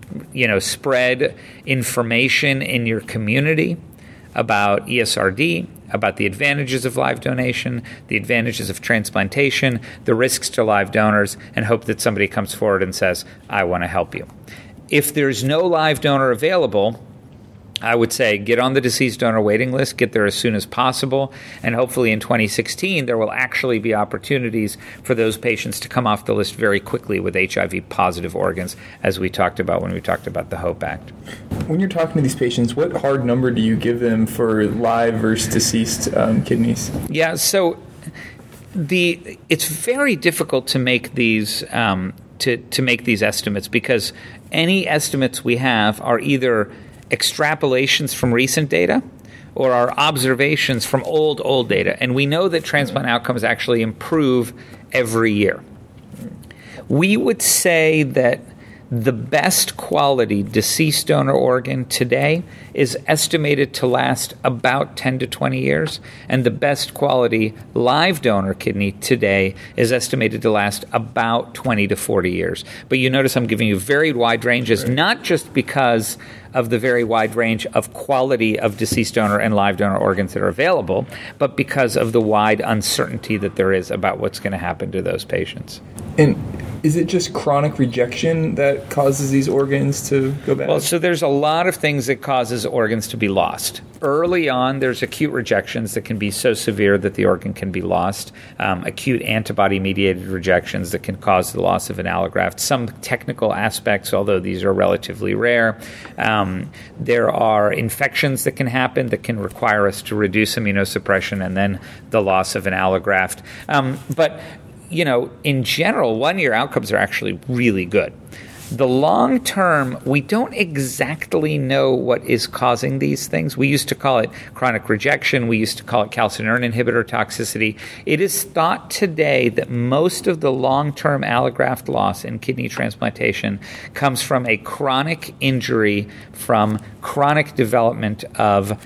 Spread information in your community about ESRD, about the advantages of live donation, the advantages of transplantation, the risks to live donors, and hope that somebody comes forward and says, I want to help you. If there's no live donor available, I would say get on the deceased donor waiting list, get there as soon as possible, and hopefully in 2016 there will actually be opportunities for those patients to come off the list very quickly with HIV-positive organs, as we talked about when we talked about the HOPE Act. When you're talking to these patients, what hard number do you give them for live versus deceased kidneys? Yeah, so it's very difficult to make these to make these estimates, because any estimates we have are either extrapolations from recent data or our observations from old data. And we know that transplant outcomes actually improve every year. We would say that the best quality deceased donor organ today is estimated to last about 10 to 20 years, and the best quality live donor kidney today is estimated to last about 20 to 40 years. But you notice I'm giving you very wide ranges, right, not just because of the very wide range of quality of deceased donor and live donor organs that are available, but because of the wide uncertainty that there is about what's going to happen to those patients. And is it just chronic rejection that causes these organs to go bad? Well, so there's a lot of things that causes organs to be lost. Early on, there's acute rejections that can be so severe that the organ can be lost. Acute antibody-mediated rejections that can cause the loss of an allograft. Some technical aspects, although these are relatively rare. There are infections that can happen that can require us to reduce immunosuppression and then the loss of an allograft. But in general, 1-year outcomes are actually really good. The long term, we don't exactly know what is causing these things. We used to call it chronic rejection. We used to call it calcineurin inhibitor toxicity. It is thought today that most of the long-term allograft loss in kidney transplantation comes from a chronic injury from chronic development of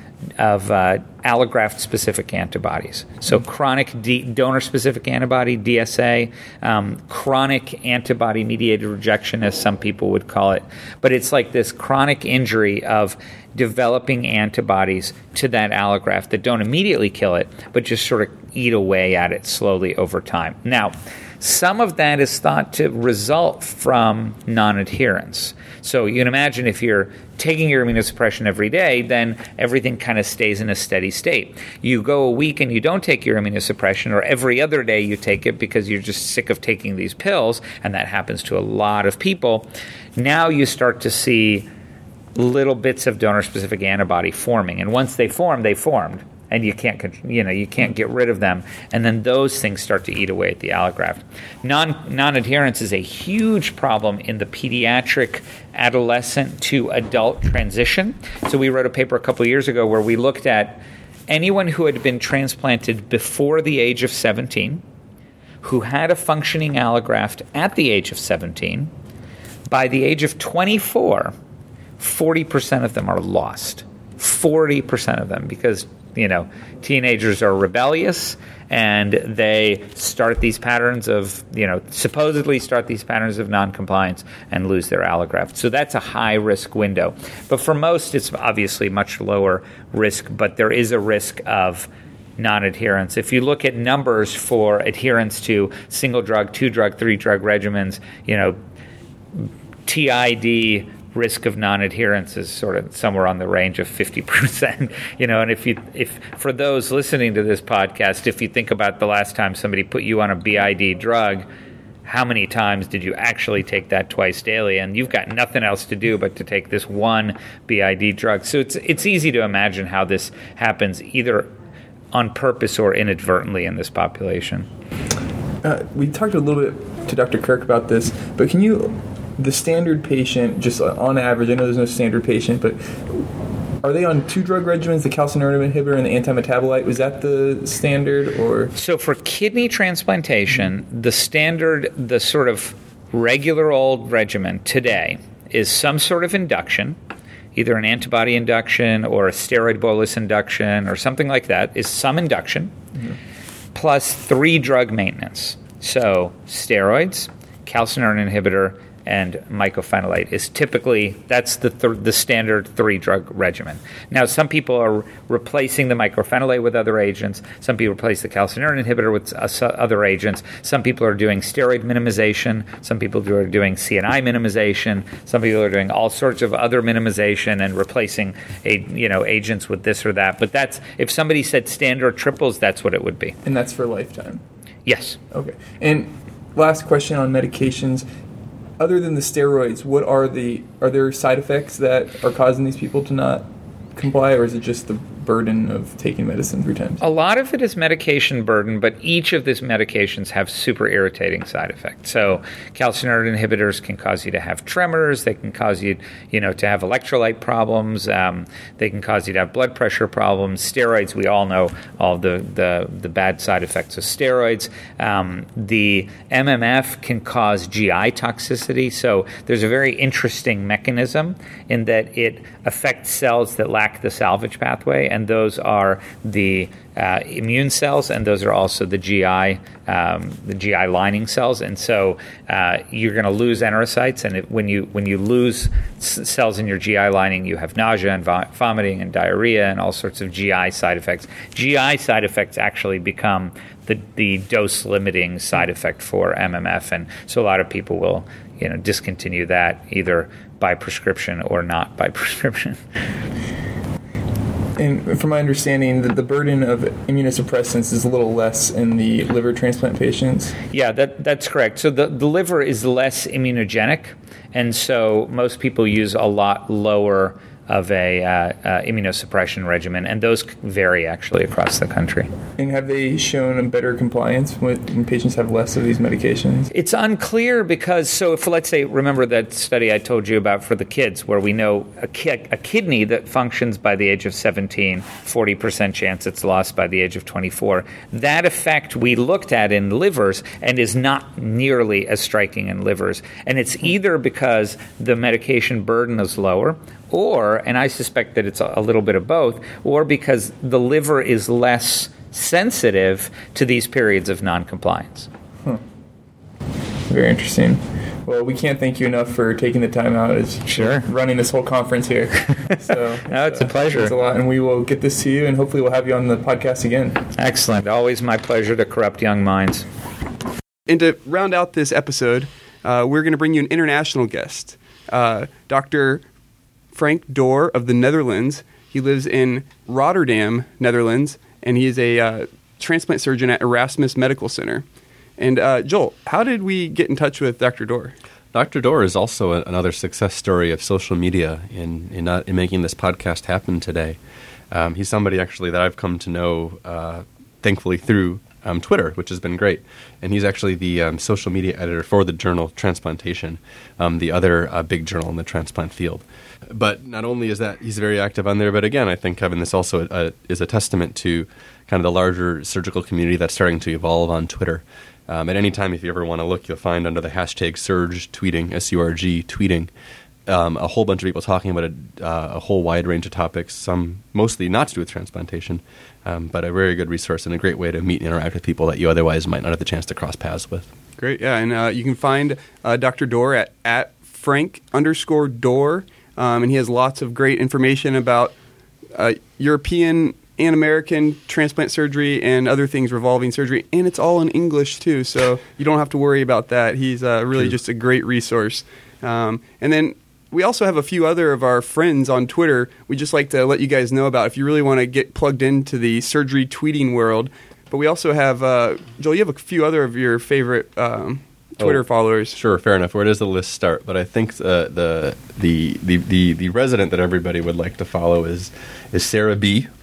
allograft-specific antibodies. So chronic donor-specific antibody, DSA, chronic antibody-mediated rejection, as some people would call it. But it's like this chronic injury of developing antibodies to that allograft that don't immediately kill it, but just sort of eat away at it slowly over time. Now, some of that is thought to result from non-adherence. So you can imagine if you're taking your immunosuppression every day, then everything kind of stays in a steady state. You go a week and you don't take your immunosuppression, or every other day you take it because you're just sick of taking these pills, and that happens to a lot of people. Now you start to see little bits of donor-specific antibody forming, and once they form, they formed. And you can't get rid of them, and then those things start to eat away at the allograft. Non-adherence is a huge problem in the pediatric adolescent to adult transition. So we wrote a paper a couple of years ago where we looked at anyone who had been transplanted before the age of 17, who had a functioning allograft at the age of 17. By the age of 24, 40% of them are lost. 40% of them, because teenagers are rebellious and they start these patterns of, supposedly start these patterns of noncompliance and lose their allograft. So that's a high risk window. But for most, it's obviously much lower risk, but there is a risk of non-adherence. If you look at numbers for adherence to single drug, 2-drug, 3-drug regimens, TID risk of non-adherence is sort of somewhere on the range of 50%. And if for those listening to this podcast, if you think about the last time somebody put you on a BID drug, how many times did you actually take that twice daily? And you've got nothing else to do but to take this one BID drug. So it's easy to imagine how this happens either on purpose or inadvertently in this population. We talked a little bit to Dr. Kirk about this, but the standard patient, just on average, I know there's no standard patient, but are they on 2-drug regimens, the calcineurin inhibitor and the antimetabolite? Was that the standard? Or so for kidney transplantation, the standard, the sort of regular old regimen today is some sort of induction, either an antibody induction or a steroid bolus induction or something like that, is some induction, plus 3-drug maintenance. So steroids, calcineurin inhibitor, and mycophenolate is typically, that's the standard 3-drug regimen. Now, some people are replacing the mycophenolate with other agents. Some people replace the calcineurin inhibitor with other agents. Some people are doing steroid minimization. Some people are doing CNI minimization. Some people are doing all sorts of other minimization and replacing agents with this or that. But that's, if somebody said standard triples, that's what it would be. And that's for lifetime? Yes. Okay. And last question on medications. Other than the steroids, are there side effects that are causing these people to not comply, or is it just the burden of taking medicine 3 times? A lot of it is medication burden, but each of these medications have super irritating side effects. So calcineurin inhibitors can cause you to have tremors. They can cause you, to have electrolyte problems. They can cause you to have blood pressure problems. Steroids, we all know all the bad side effects of steroids. The MMF can cause GI toxicity. So there's a very interesting mechanism in that it affects cells that lack the salvage pathway, and those are the immune cells, and those are also the GI lining cells. And so you're going to lose enterocytes, and when you lose cells in your GI lining, you have nausea and vomiting and diarrhea and all sorts of GI side effects. GI side effects actually become the dose-limiting side effect for MMF, and so a lot of people will discontinue that either by prescription or not by prescription. And from my understanding, the burden of immunosuppressants is a little less in the liver transplant patients? Yeah, that's correct. So the liver is less immunogenic, and so most people use a lot lower of a immunosuppression regimen, and those vary actually across the country. And have they shown a better compliance when patients have less of these medications? It's unclear because, so if let's say, remember that study I told you about for the kids where we know a kidney that functions by the age of 17, 40% chance it's lost by the age of 24. That effect we looked at in livers and is not nearly as striking in livers. And it's either because the medication burden is lower, or, and I suspect that it's a little bit of both, or because the liver is less sensitive to these periods of noncompliance. Very interesting. Well, we can't thank you enough for taking the time out as Sure. running this whole conference here. So No, it's a pleasure. It's a lot, and we will get this to you, and hopefully we'll have you on the podcast again. Excellent. Always my pleasure to corrupt young minds. And to round out this episode, we're going to bring you an international guest, Dr. Frank Door of the Netherlands. He lives in Rotterdam, Netherlands, and he is a transplant surgeon at Erasmus Medical Center. And Joel, how did we get in touch with Dr. Door? Dr. Door is also another success story of social media in making this podcast happen today. He's somebody actually that I've come to know, thankfully, through Twitter, which has been great. And he's actually the social media editor for the journal Transplantation, the other big journal in the transplant field. But not only is that he's very active on there, but again, I think, Kevin, this also is a testament to kind of the larger surgical community that's starting to evolve on Twitter. At any time, if you ever want to look, you'll find under the hashtag Surg tweeting, SURG tweeting, a whole bunch of people talking about a whole wide range of topics, some mostly not to do with transplantation, but a very good resource and a great way to meet and interact with people that you otherwise might not have the chance to cross paths with. Great, yeah, and you can find Dr. Dorr at Frank_Dorr, and he has lots of great information about European and American transplant surgery and other things revolving surgery, and it's all in English too, so you don't have to worry about that. He's really just a great resource. And then we also have a few other of our friends on Twitter we just like to let you guys know about if you really want to get plugged into the surgery tweeting world. But we also have, Joel, you have a few other of your favorite Twitter followers. Sure, fair enough. Where does the list start? But I think the resident that everybody would like to follow is Sarah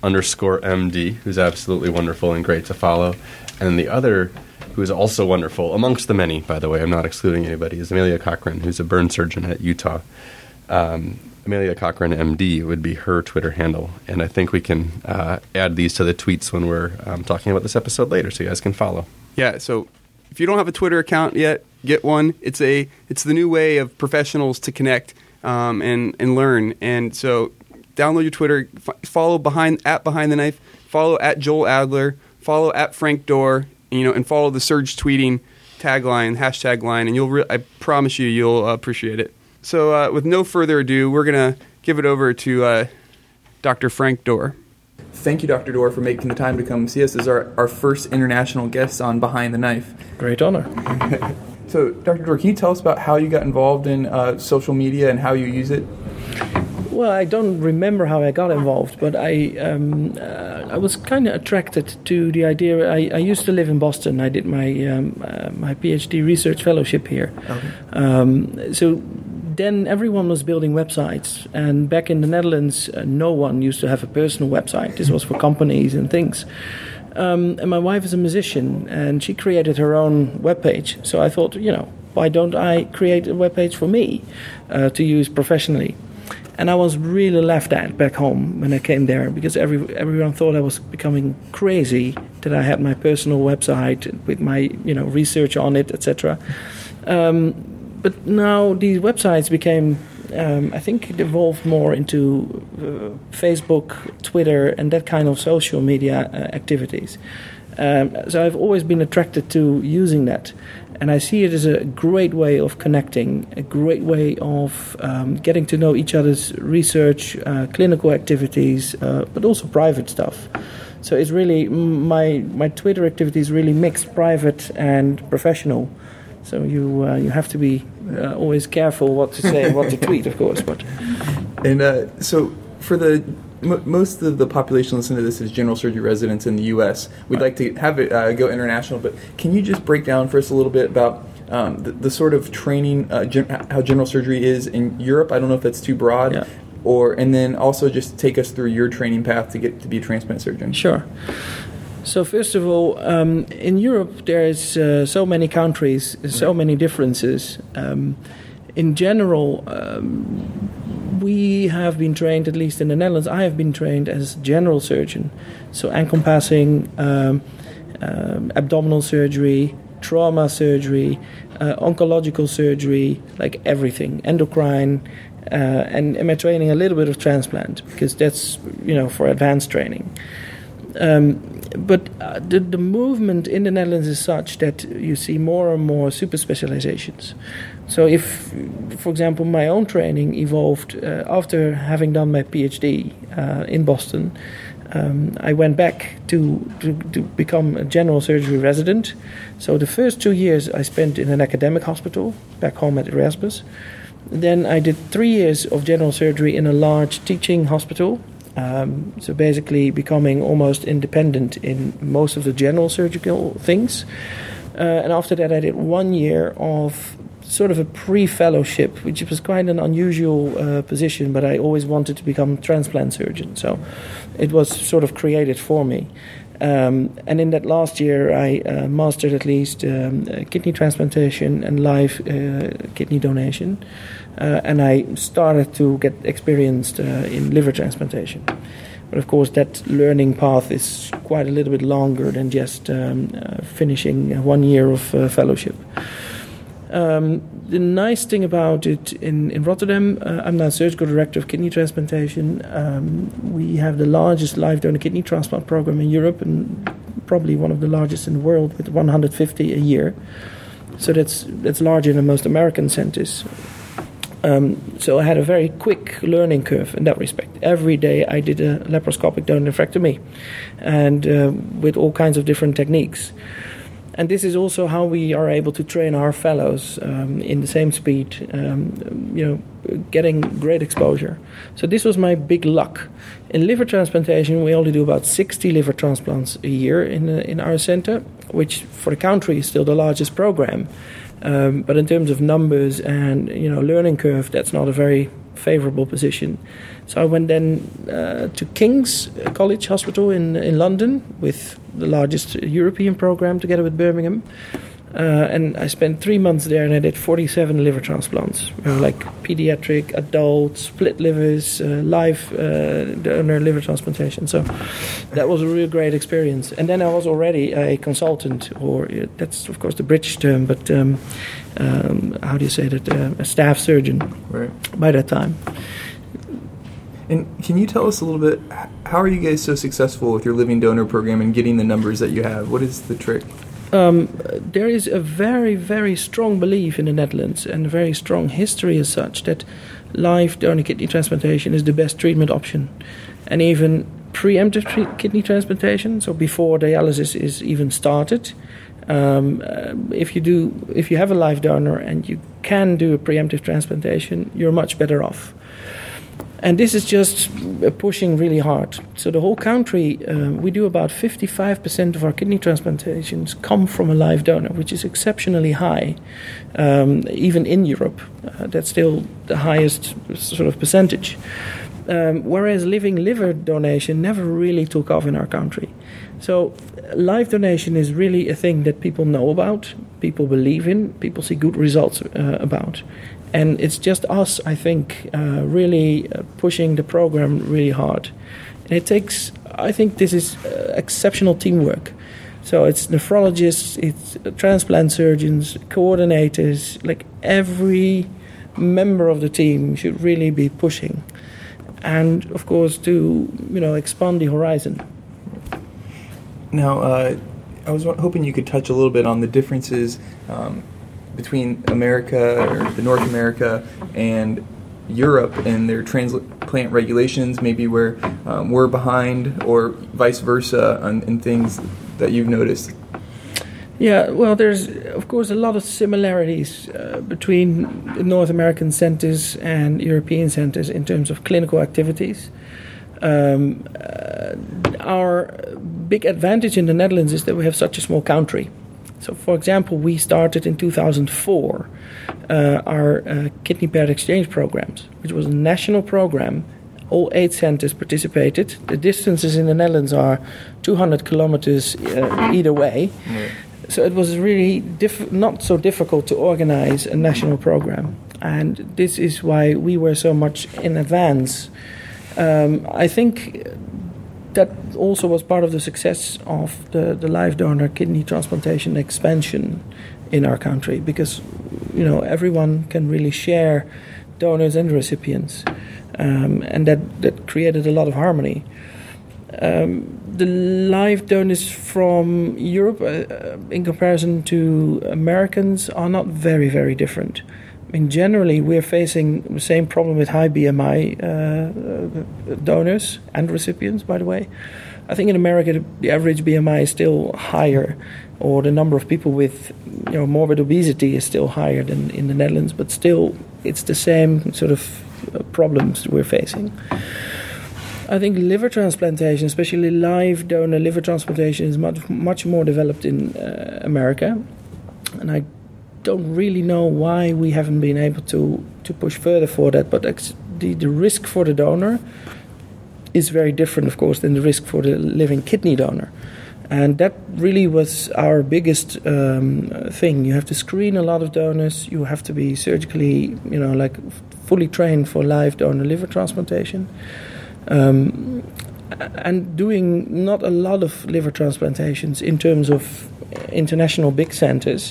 B_MD, who's absolutely wonderful and great to follow. And then the other, who is also wonderful, amongst the many, by the way, I'm not excluding anybody, is Amelia Cochran, who's a burn surgeon at Utah. Amelia Cochran MD would be her Twitter handle, and I think we can add these to the tweets when we're talking about this episode later, so you guys can follow. Yeah, so if you don't have a Twitter account yet, get one. It's the new way of professionals to connect and learn. And so download your Twitter, follow Behind the Knife, follow at Joel Adler, follow at Frank Dorr, and follow the Surge tweeting tagline, hashtag line, and I promise you'll appreciate it. So with no further ado, we're going to give it over to Dr. Frank Dorr. Thank you, Dr. Dorr, for making the time to come see us as our first international guest on Behind the Knife. Great honor. So, Dr. Dorr, can you tell us about how you got involved in social media and how you use it? Well, I don't remember how I got involved, but I was kind of attracted to the idea. I used to live in Boston. I did my my PhD research fellowship here. Okay. So then everyone was building websites, and back in the Netherlands, no one used to have a personal website. This was for companies and things. And my wife is a musician, and she created her own webpage. So I thought, why don't I create a webpage for me to use professionally? And I was really laughed at back home when I came there, because everyone thought I was becoming crazy that I had my personal website with my research on it, etc. But now these websites became, I think it evolved more into Facebook, Twitter, and that kind of social media activities. So I've always been attracted to using that. And I see it as a great way of connecting, a great way of getting to know each other's research, clinical activities, but also private stuff. So it's really, my Twitter activities really mixed private and professional. So you have to be always careful what to say and what to tweet, of course. But so for most of the population listening to this is general surgery residents in the U.S. We'd like to have it go international, but can you just break down for us a little bit about the sort of training, how general surgery is in Europe? I don't know if that's too broad, yeah. And then also just take us through your training path to get to be a transplant surgeon. Sure. So first of all, in Europe there is so many countries, so many differences. In general, we have been trained, at least in the Netherlands, I have been trained as general surgeon. So encompassing abdominal surgery, trauma surgery, oncological surgery, like everything, endocrine, and my training a little bit of transplant, because that's, for advanced training. But the movement in the Netherlands is such that you see more and more super specializations. So if, for example, my own training evolved after having done my PhD in Boston, I went back to become a general surgery resident. So the first 2 years I spent in an academic hospital back home at Erasmus. Then I did 3 years of general surgery in a large teaching hospital. So basically becoming almost independent in most of the general surgical things. And after that I did 1 year of sort of a pre-fellowship, which was quite an unusual position, but I always wanted to become a transplant surgeon. So it was sort of created for me. And in that last year, I mastered at least kidney transplantation and live kidney donation. And I started to get experienced in liver transplantation. But of course, that learning path is quite a little bit longer than just finishing 1 year of fellowship. The nice thing about it in Rotterdam, I'm now surgical director of kidney transplantation. We have the largest live donor kidney transplant program in Europe, and probably one of the largest in the world, with 150 a year. So that's larger than most American centers. So I had a very quick learning curve in that respect. Every day I did a laparoscopic donor nephrectomy, and with all kinds of different techniques. And this is also how we are able to train our fellows in the same speed, getting great exposure. So this was my big luck. In liver transplantation, we only do about 60 liver transplants a year in our center, which for the country is still the largest program. But in terms of numbers and learning curve, that's not a very favorable position. So I went then to King's College Hospital in London with the largest European program together with Birmingham. And I spent 3 months there, and I did 47 liver transplants, like pediatric, adult, split livers, live donor liver transplantation. So that was a real great experience. And then I was already a consultant, or that's of course the British term, but how do you say that? A staff surgeon by that time. And can you tell us a little bit, how are you guys so successful with your living donor program and getting the numbers that you have? What is the trick? There is a very, very strong belief in the Netherlands, and a very strong history as such, that live donor kidney transplantation is the best treatment option. And even preemptive kidney transplantation, so before dialysis is even started, if you have a live donor and you can do a preemptive transplantation, you're much better off. And this is just pushing really hard. So the whole country, we do about 55% of our kidney transplantations come from a live donor, which is exceptionally high. Even in Europe, that's still the highest sort of percentage. Whereas living liver donation never really took off in our country. So live donation is really a thing that people know about, people believe in, people see good results about. And it's just us, I think, really pushing the program really hard. And it takes, I think this is exceptional teamwork. So it's nephrologists, it's transplant surgeons, coordinators, like every member of the team should really be pushing. And, of course, to, expand the horizon. Now, I was hoping you could touch a little bit on the differences between America, or the North America, and Europe and their transplant regulations, maybe where we're behind, or vice versa, in things that you've noticed. Yeah, well, there's, of course, a lot of similarities between the North American centers and European centers in terms of clinical activities. Our big advantage in the Netherlands is that we have such a small country. So, for example, we started in 2004 our kidney pair exchange programs, which was a national program. All 8 centers participated. The distances in the Netherlands are 200 kilometers either way. Mm. So it was really not so difficult to organize a national program. And this is why we were so much in advance. I think that also was part of the success of the live donor kidney transplantation expansion in our country, because everyone can really share donors and recipients, and that created a lot of harmony. The live donors from Europe, in comparison to Americans, are not very, very different. I mean, generally, we're facing the same problem with high BMI donors and recipients, by the way. I think in America, the average BMI is still higher, or the number of people with morbid obesity is still higher than in the Netherlands, but still, it's the same sort of problems we're facing. I think liver transplantation, especially live donor liver transplantation, is much more developed in America, and I don't really know why we haven't been able to push further for that, but the risk for the donor is very different, of course, than the risk for the living kidney donor. And that really was our biggest thing. You have to screen a lot of donors. You have to be surgically, fully trained for live donor liver transplantation. And doing not a lot of liver transplantations in terms of international big centers,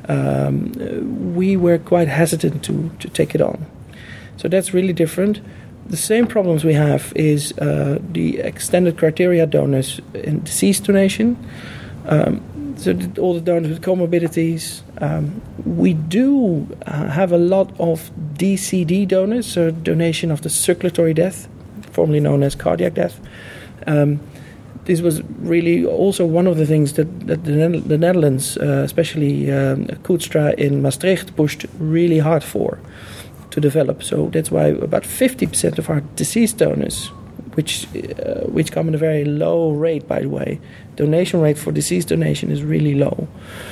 we were quite hesitant to take it on. So that's really different. The same problems we have is the extended criteria donors in deceased donation. So all the donors with comorbidities. We do have a lot of DCD donors, so donation of the circulatory death, formerly known as cardiac death. This was really also one of the things that the Netherlands, especially Koetstra in Maastricht, pushed really hard for to develop. So that's why about 50% of our deceased donors, which come at a very low rate, by the way, donation rate for deceased donation is really low.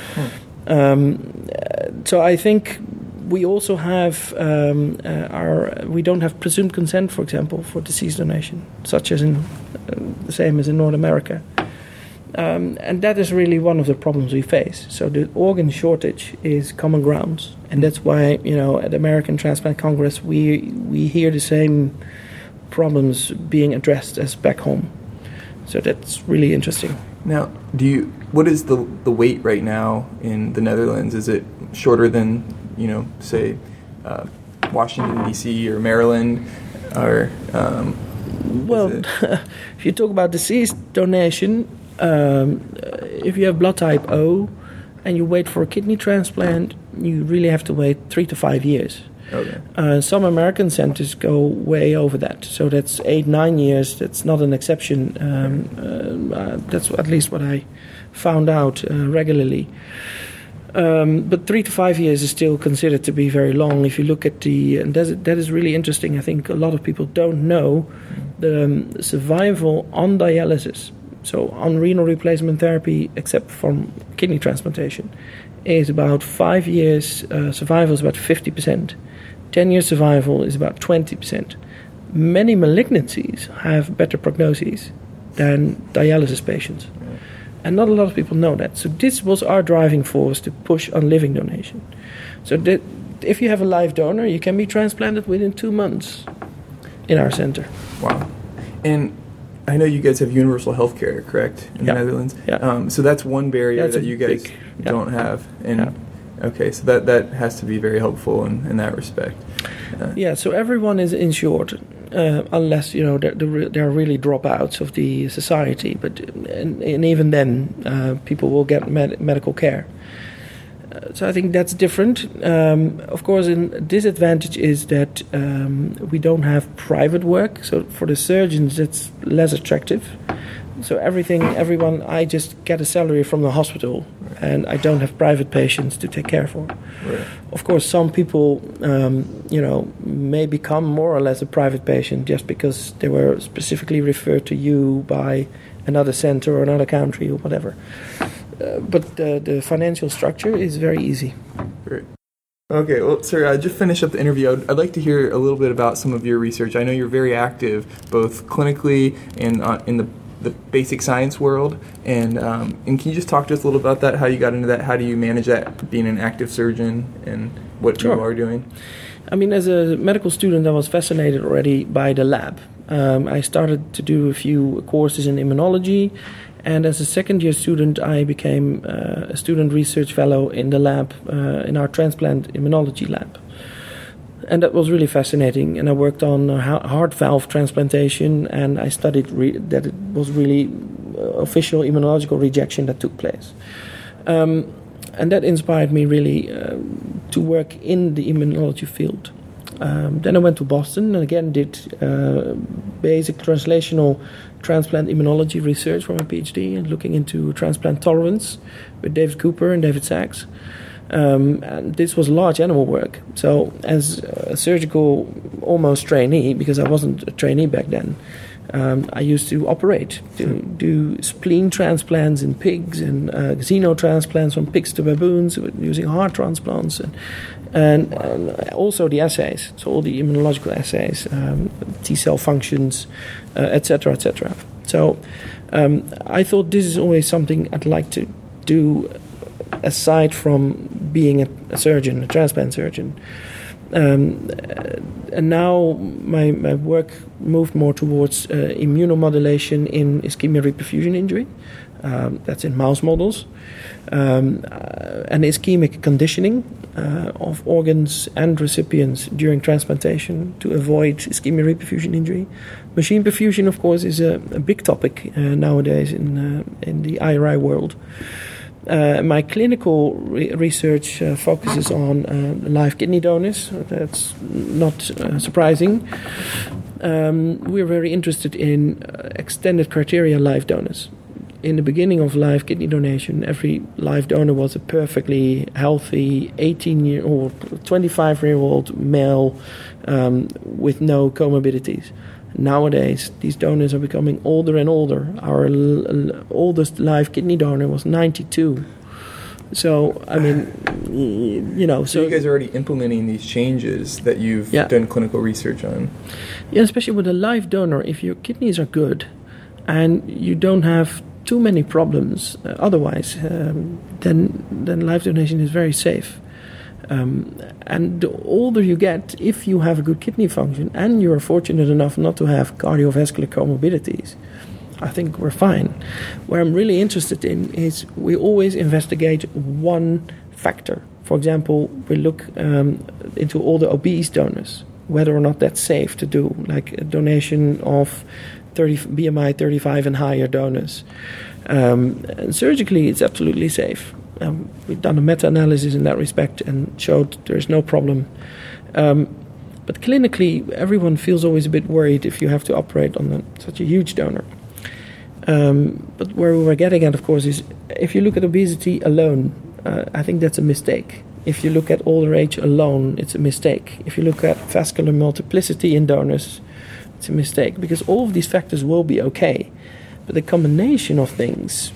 So I think we also have we don't have presumed consent, for example, for deceased donation, such as in the same as in North America. And that is really one of the problems we face. So the organ shortage is common ground, and that's why at the American Transplant Congress we hear the same problems being addressed as back home. So that's really interesting. Now, what is the wait right now in the Netherlands? Is it shorter than say Washington D.C. or Maryland, or if you talk about deceased donation. If you have blood type O and you wait for a kidney transplant, you really have to wait 3 to 5 years. Okay. Some American centers go way over that, so that's 8-9 years. That's not an exception. That's at least what I found out regularly. But 3 to 5 years is still considered to be very long. If you look at and that is really interesting. I think a lot of people don't know the survival on dialysis. So on renal replacement therapy, except from kidney transplantation, is about 5 years. Survival is about 50%. 10 years survival is about 20%. Many malignancies have better prognoses than dialysis patients. And not a lot of people know that. So this was our driving force to push on living donation. So that if you have a live donor, you can be transplanted within 2 months in our center. Wow. And I know you guys have universal health care, correct, in the Netherlands? Yeah. So that's one barrier that you guys don't have. And okay, so that has to be very helpful in that respect. So everyone is insured, unless there are really dropouts of the society. But and even then, people will get medical care. So I think that's different. Of course, a disadvantage is that we don't have private work. So for the surgeons, it's less attractive. So everyone, I just get a salary from the hospital, and I don't have private patients to take care for. Right. Of course, some people, may become more or less a private patient just because they were specifically referred to you by another center or another country or whatever. But the financial structure is very easy. Great. Okay, well, sir, just finish up the interview. I'd like to hear a little bit about some of your research. I know you're very active, both clinically and in the basic science world. And can you just talk to us a little about that, how you got into that, how do you manage that, being an active surgeon, and what you are doing? I mean, as a medical student, I was fascinated already by the lab. I started to do a few courses in immunology, and as a second-year student, I became a student research fellow in the lab, in our transplant immunology lab. And that was really fascinating, and I worked on heart valve transplantation, and I studied that it was really official immunological rejection that took place. And that inspired me really to work in the immunology field. Then I went to Boston and again did basic translational transplant immunology research for my PhD and looking into transplant tolerance with David Cooper and David Sachs. And this was large animal work. So as a surgical almost trainee, because I wasn't a trainee back then, I used to operate, to do spleen transplants in pigs and xenotransplants from pigs to baboons using heart transplants and also the assays, so all the immunological assays, T-cell functions, etc., etc. So I thought this is always something I'd like to do aside from being a surgeon, a transplant surgeon. And now my work moved more towards immunomodulation in ischemia reperfusion injury. That's in mouse models. And ischemic conditioning of organs and recipients during transplantation to avoid ischemia reperfusion injury. Machine perfusion, of course, is a big topic nowadays in the IRI world. My clinical research focuses on live kidney donors. That's not surprising. We're very interested in extended criteria live donors. In the beginning of live kidney donation, every live donor was a perfectly healthy 18-year-old, 25-year-old male with no comorbidities. Nowadays, these donors are becoming older and older. Our oldest live kidney donor was 92. So, I mean, So you guys are already implementing these changes that you've done clinical research on. Yeah, especially with a live donor. If your kidneys are good and you don't have too many problems otherwise, then live donation is very safe. And the older you get, if you have a good kidney function and you're fortunate enough not to have cardiovascular comorbidities, I think we're fine. Where I'm really interested in is we always investigate one factor. For example, we look into all the obese donors, whether or not that's safe to do, like a donation of BMI 35 and higher donors. And surgically, it's absolutely safe. We've done a meta-analysis in that respect and showed there's no problem. But clinically, everyone feels always a bit worried if you have to operate on such a huge donor. But where we were getting at, of course, is if you look at obesity alone, I think that's a mistake. If you look at older age alone, it's a mistake. If you look at vascular multiplicity in donors, it's a mistake, because all of these factors will be okay. But the combination of things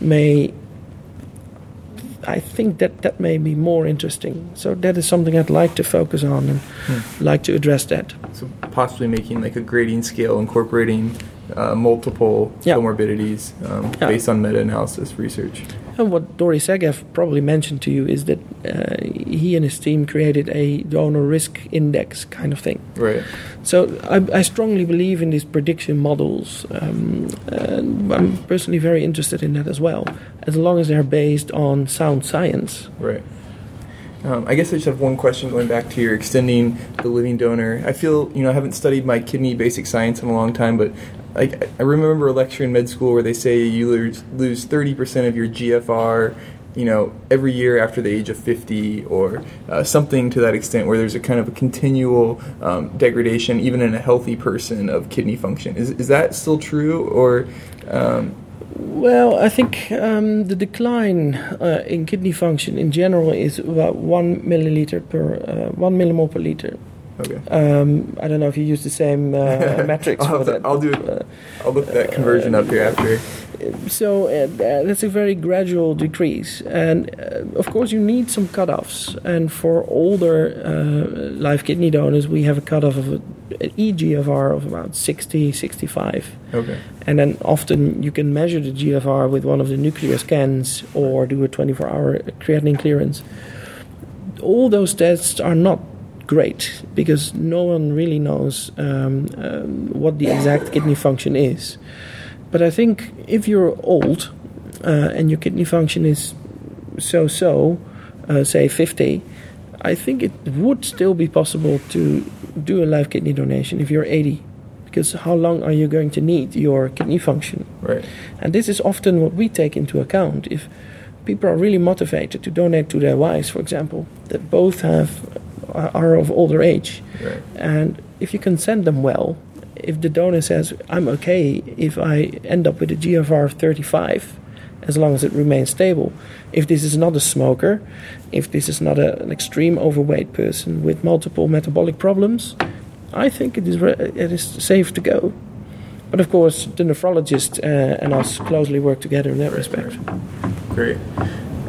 I think that may be more interesting. So that is something I'd like to focus on and like to address that. So possibly making like a grading scale, incorporating multiple comorbidities based on meta-analysis research. And what Dori Segev probably mentioned to you is that he and his team created a donor risk index kind of thing. Right. So I strongly believe in these prediction models. And I'm personally very interested in that as well, as long as they're based on sound science. Right. I guess I just have one question going back to your extending the living donor. I feel, I haven't studied my kidney basic science in a long time, but I remember a lecture in med school where they say you lose 30% of your GFR, every year after the age of 50, or something to that extent, where there's a kind of a continual degradation, even in a healthy person, of kidney function. Is that still true, or? Well, I think the decline in kidney function in general is about 1 millimole per liter. Okay. I don't know if you use the same metrics for that. I'll do it. I'll look that conversion up here after. So that's a very gradual decrease, and of course you need some cutoffs. And for older live kidney donors, we have a cutoff of an eGFR of about 60, 65. Okay. And then often you can measure the GFR with one of the nuclear scans or do a 24-hour creatinine clearance. All those tests are not great because no one really knows what the exact kidney function is. But I think if you're old and your kidney function is so-so, say 50, I think it would still be possible to do a live kidney donation if you're 80. Because how long are you going to need your kidney function? Right. And this is often what we take into account. If people are really motivated to donate to their wives, for example, that both are of older age, right. And if you consent them well, if the donor says, I'm okay if I end up with a GFR of 35, as long as it remains stable. If this is not a smoker, if this is not an extreme overweight person with multiple metabolic problems, I think it is safe to go. But of course, the nephrologist and us closely work together in that respect. Great.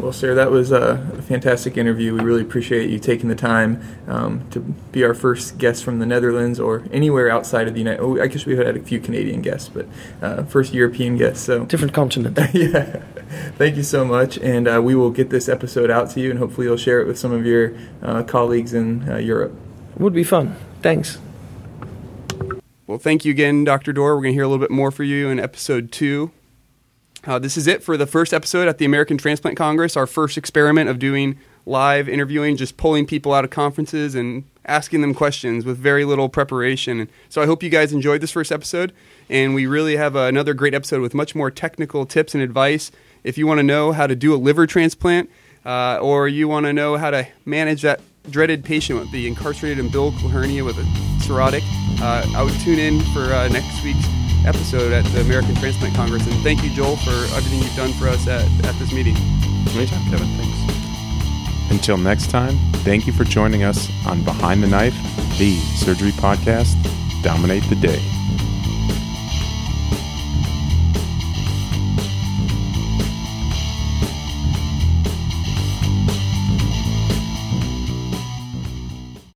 Well, sir, that was a fantastic interview. We really appreciate you taking the time to be our first guest from the Netherlands or anywhere outside of the United. Oh, I guess we've had a few Canadian guests, but first European guest. So different continent. Yeah. Thank you so much, and we will get this episode out to you, and hopefully you'll share it with some of your colleagues in Europe. Would be fun. Thanks. Well, thank you again, Dr. Dorr. We're going to hear a little bit more for you in episode 2. This is it for the first episode at the American Transplant Congress, our first experiment of doing live interviewing, just pulling people out of conferences and asking them questions with very little preparation. So I hope you guys enjoyed this first episode, and we really have another great episode with much more technical tips and advice. If you want to know how to do a liver transplant, or you want to know how to manage that dreaded patient with the incarcerated umbilical hernia with a cirrhotic, I would tune in for next week's episode at the American Transplant Congress. And thank you, Joel, for everything you've done for us at this meeting. Anytime, Kevin. Thanks. Until next time, thank you for joining us on Behind the Knife, the surgery podcast. Dominate the day.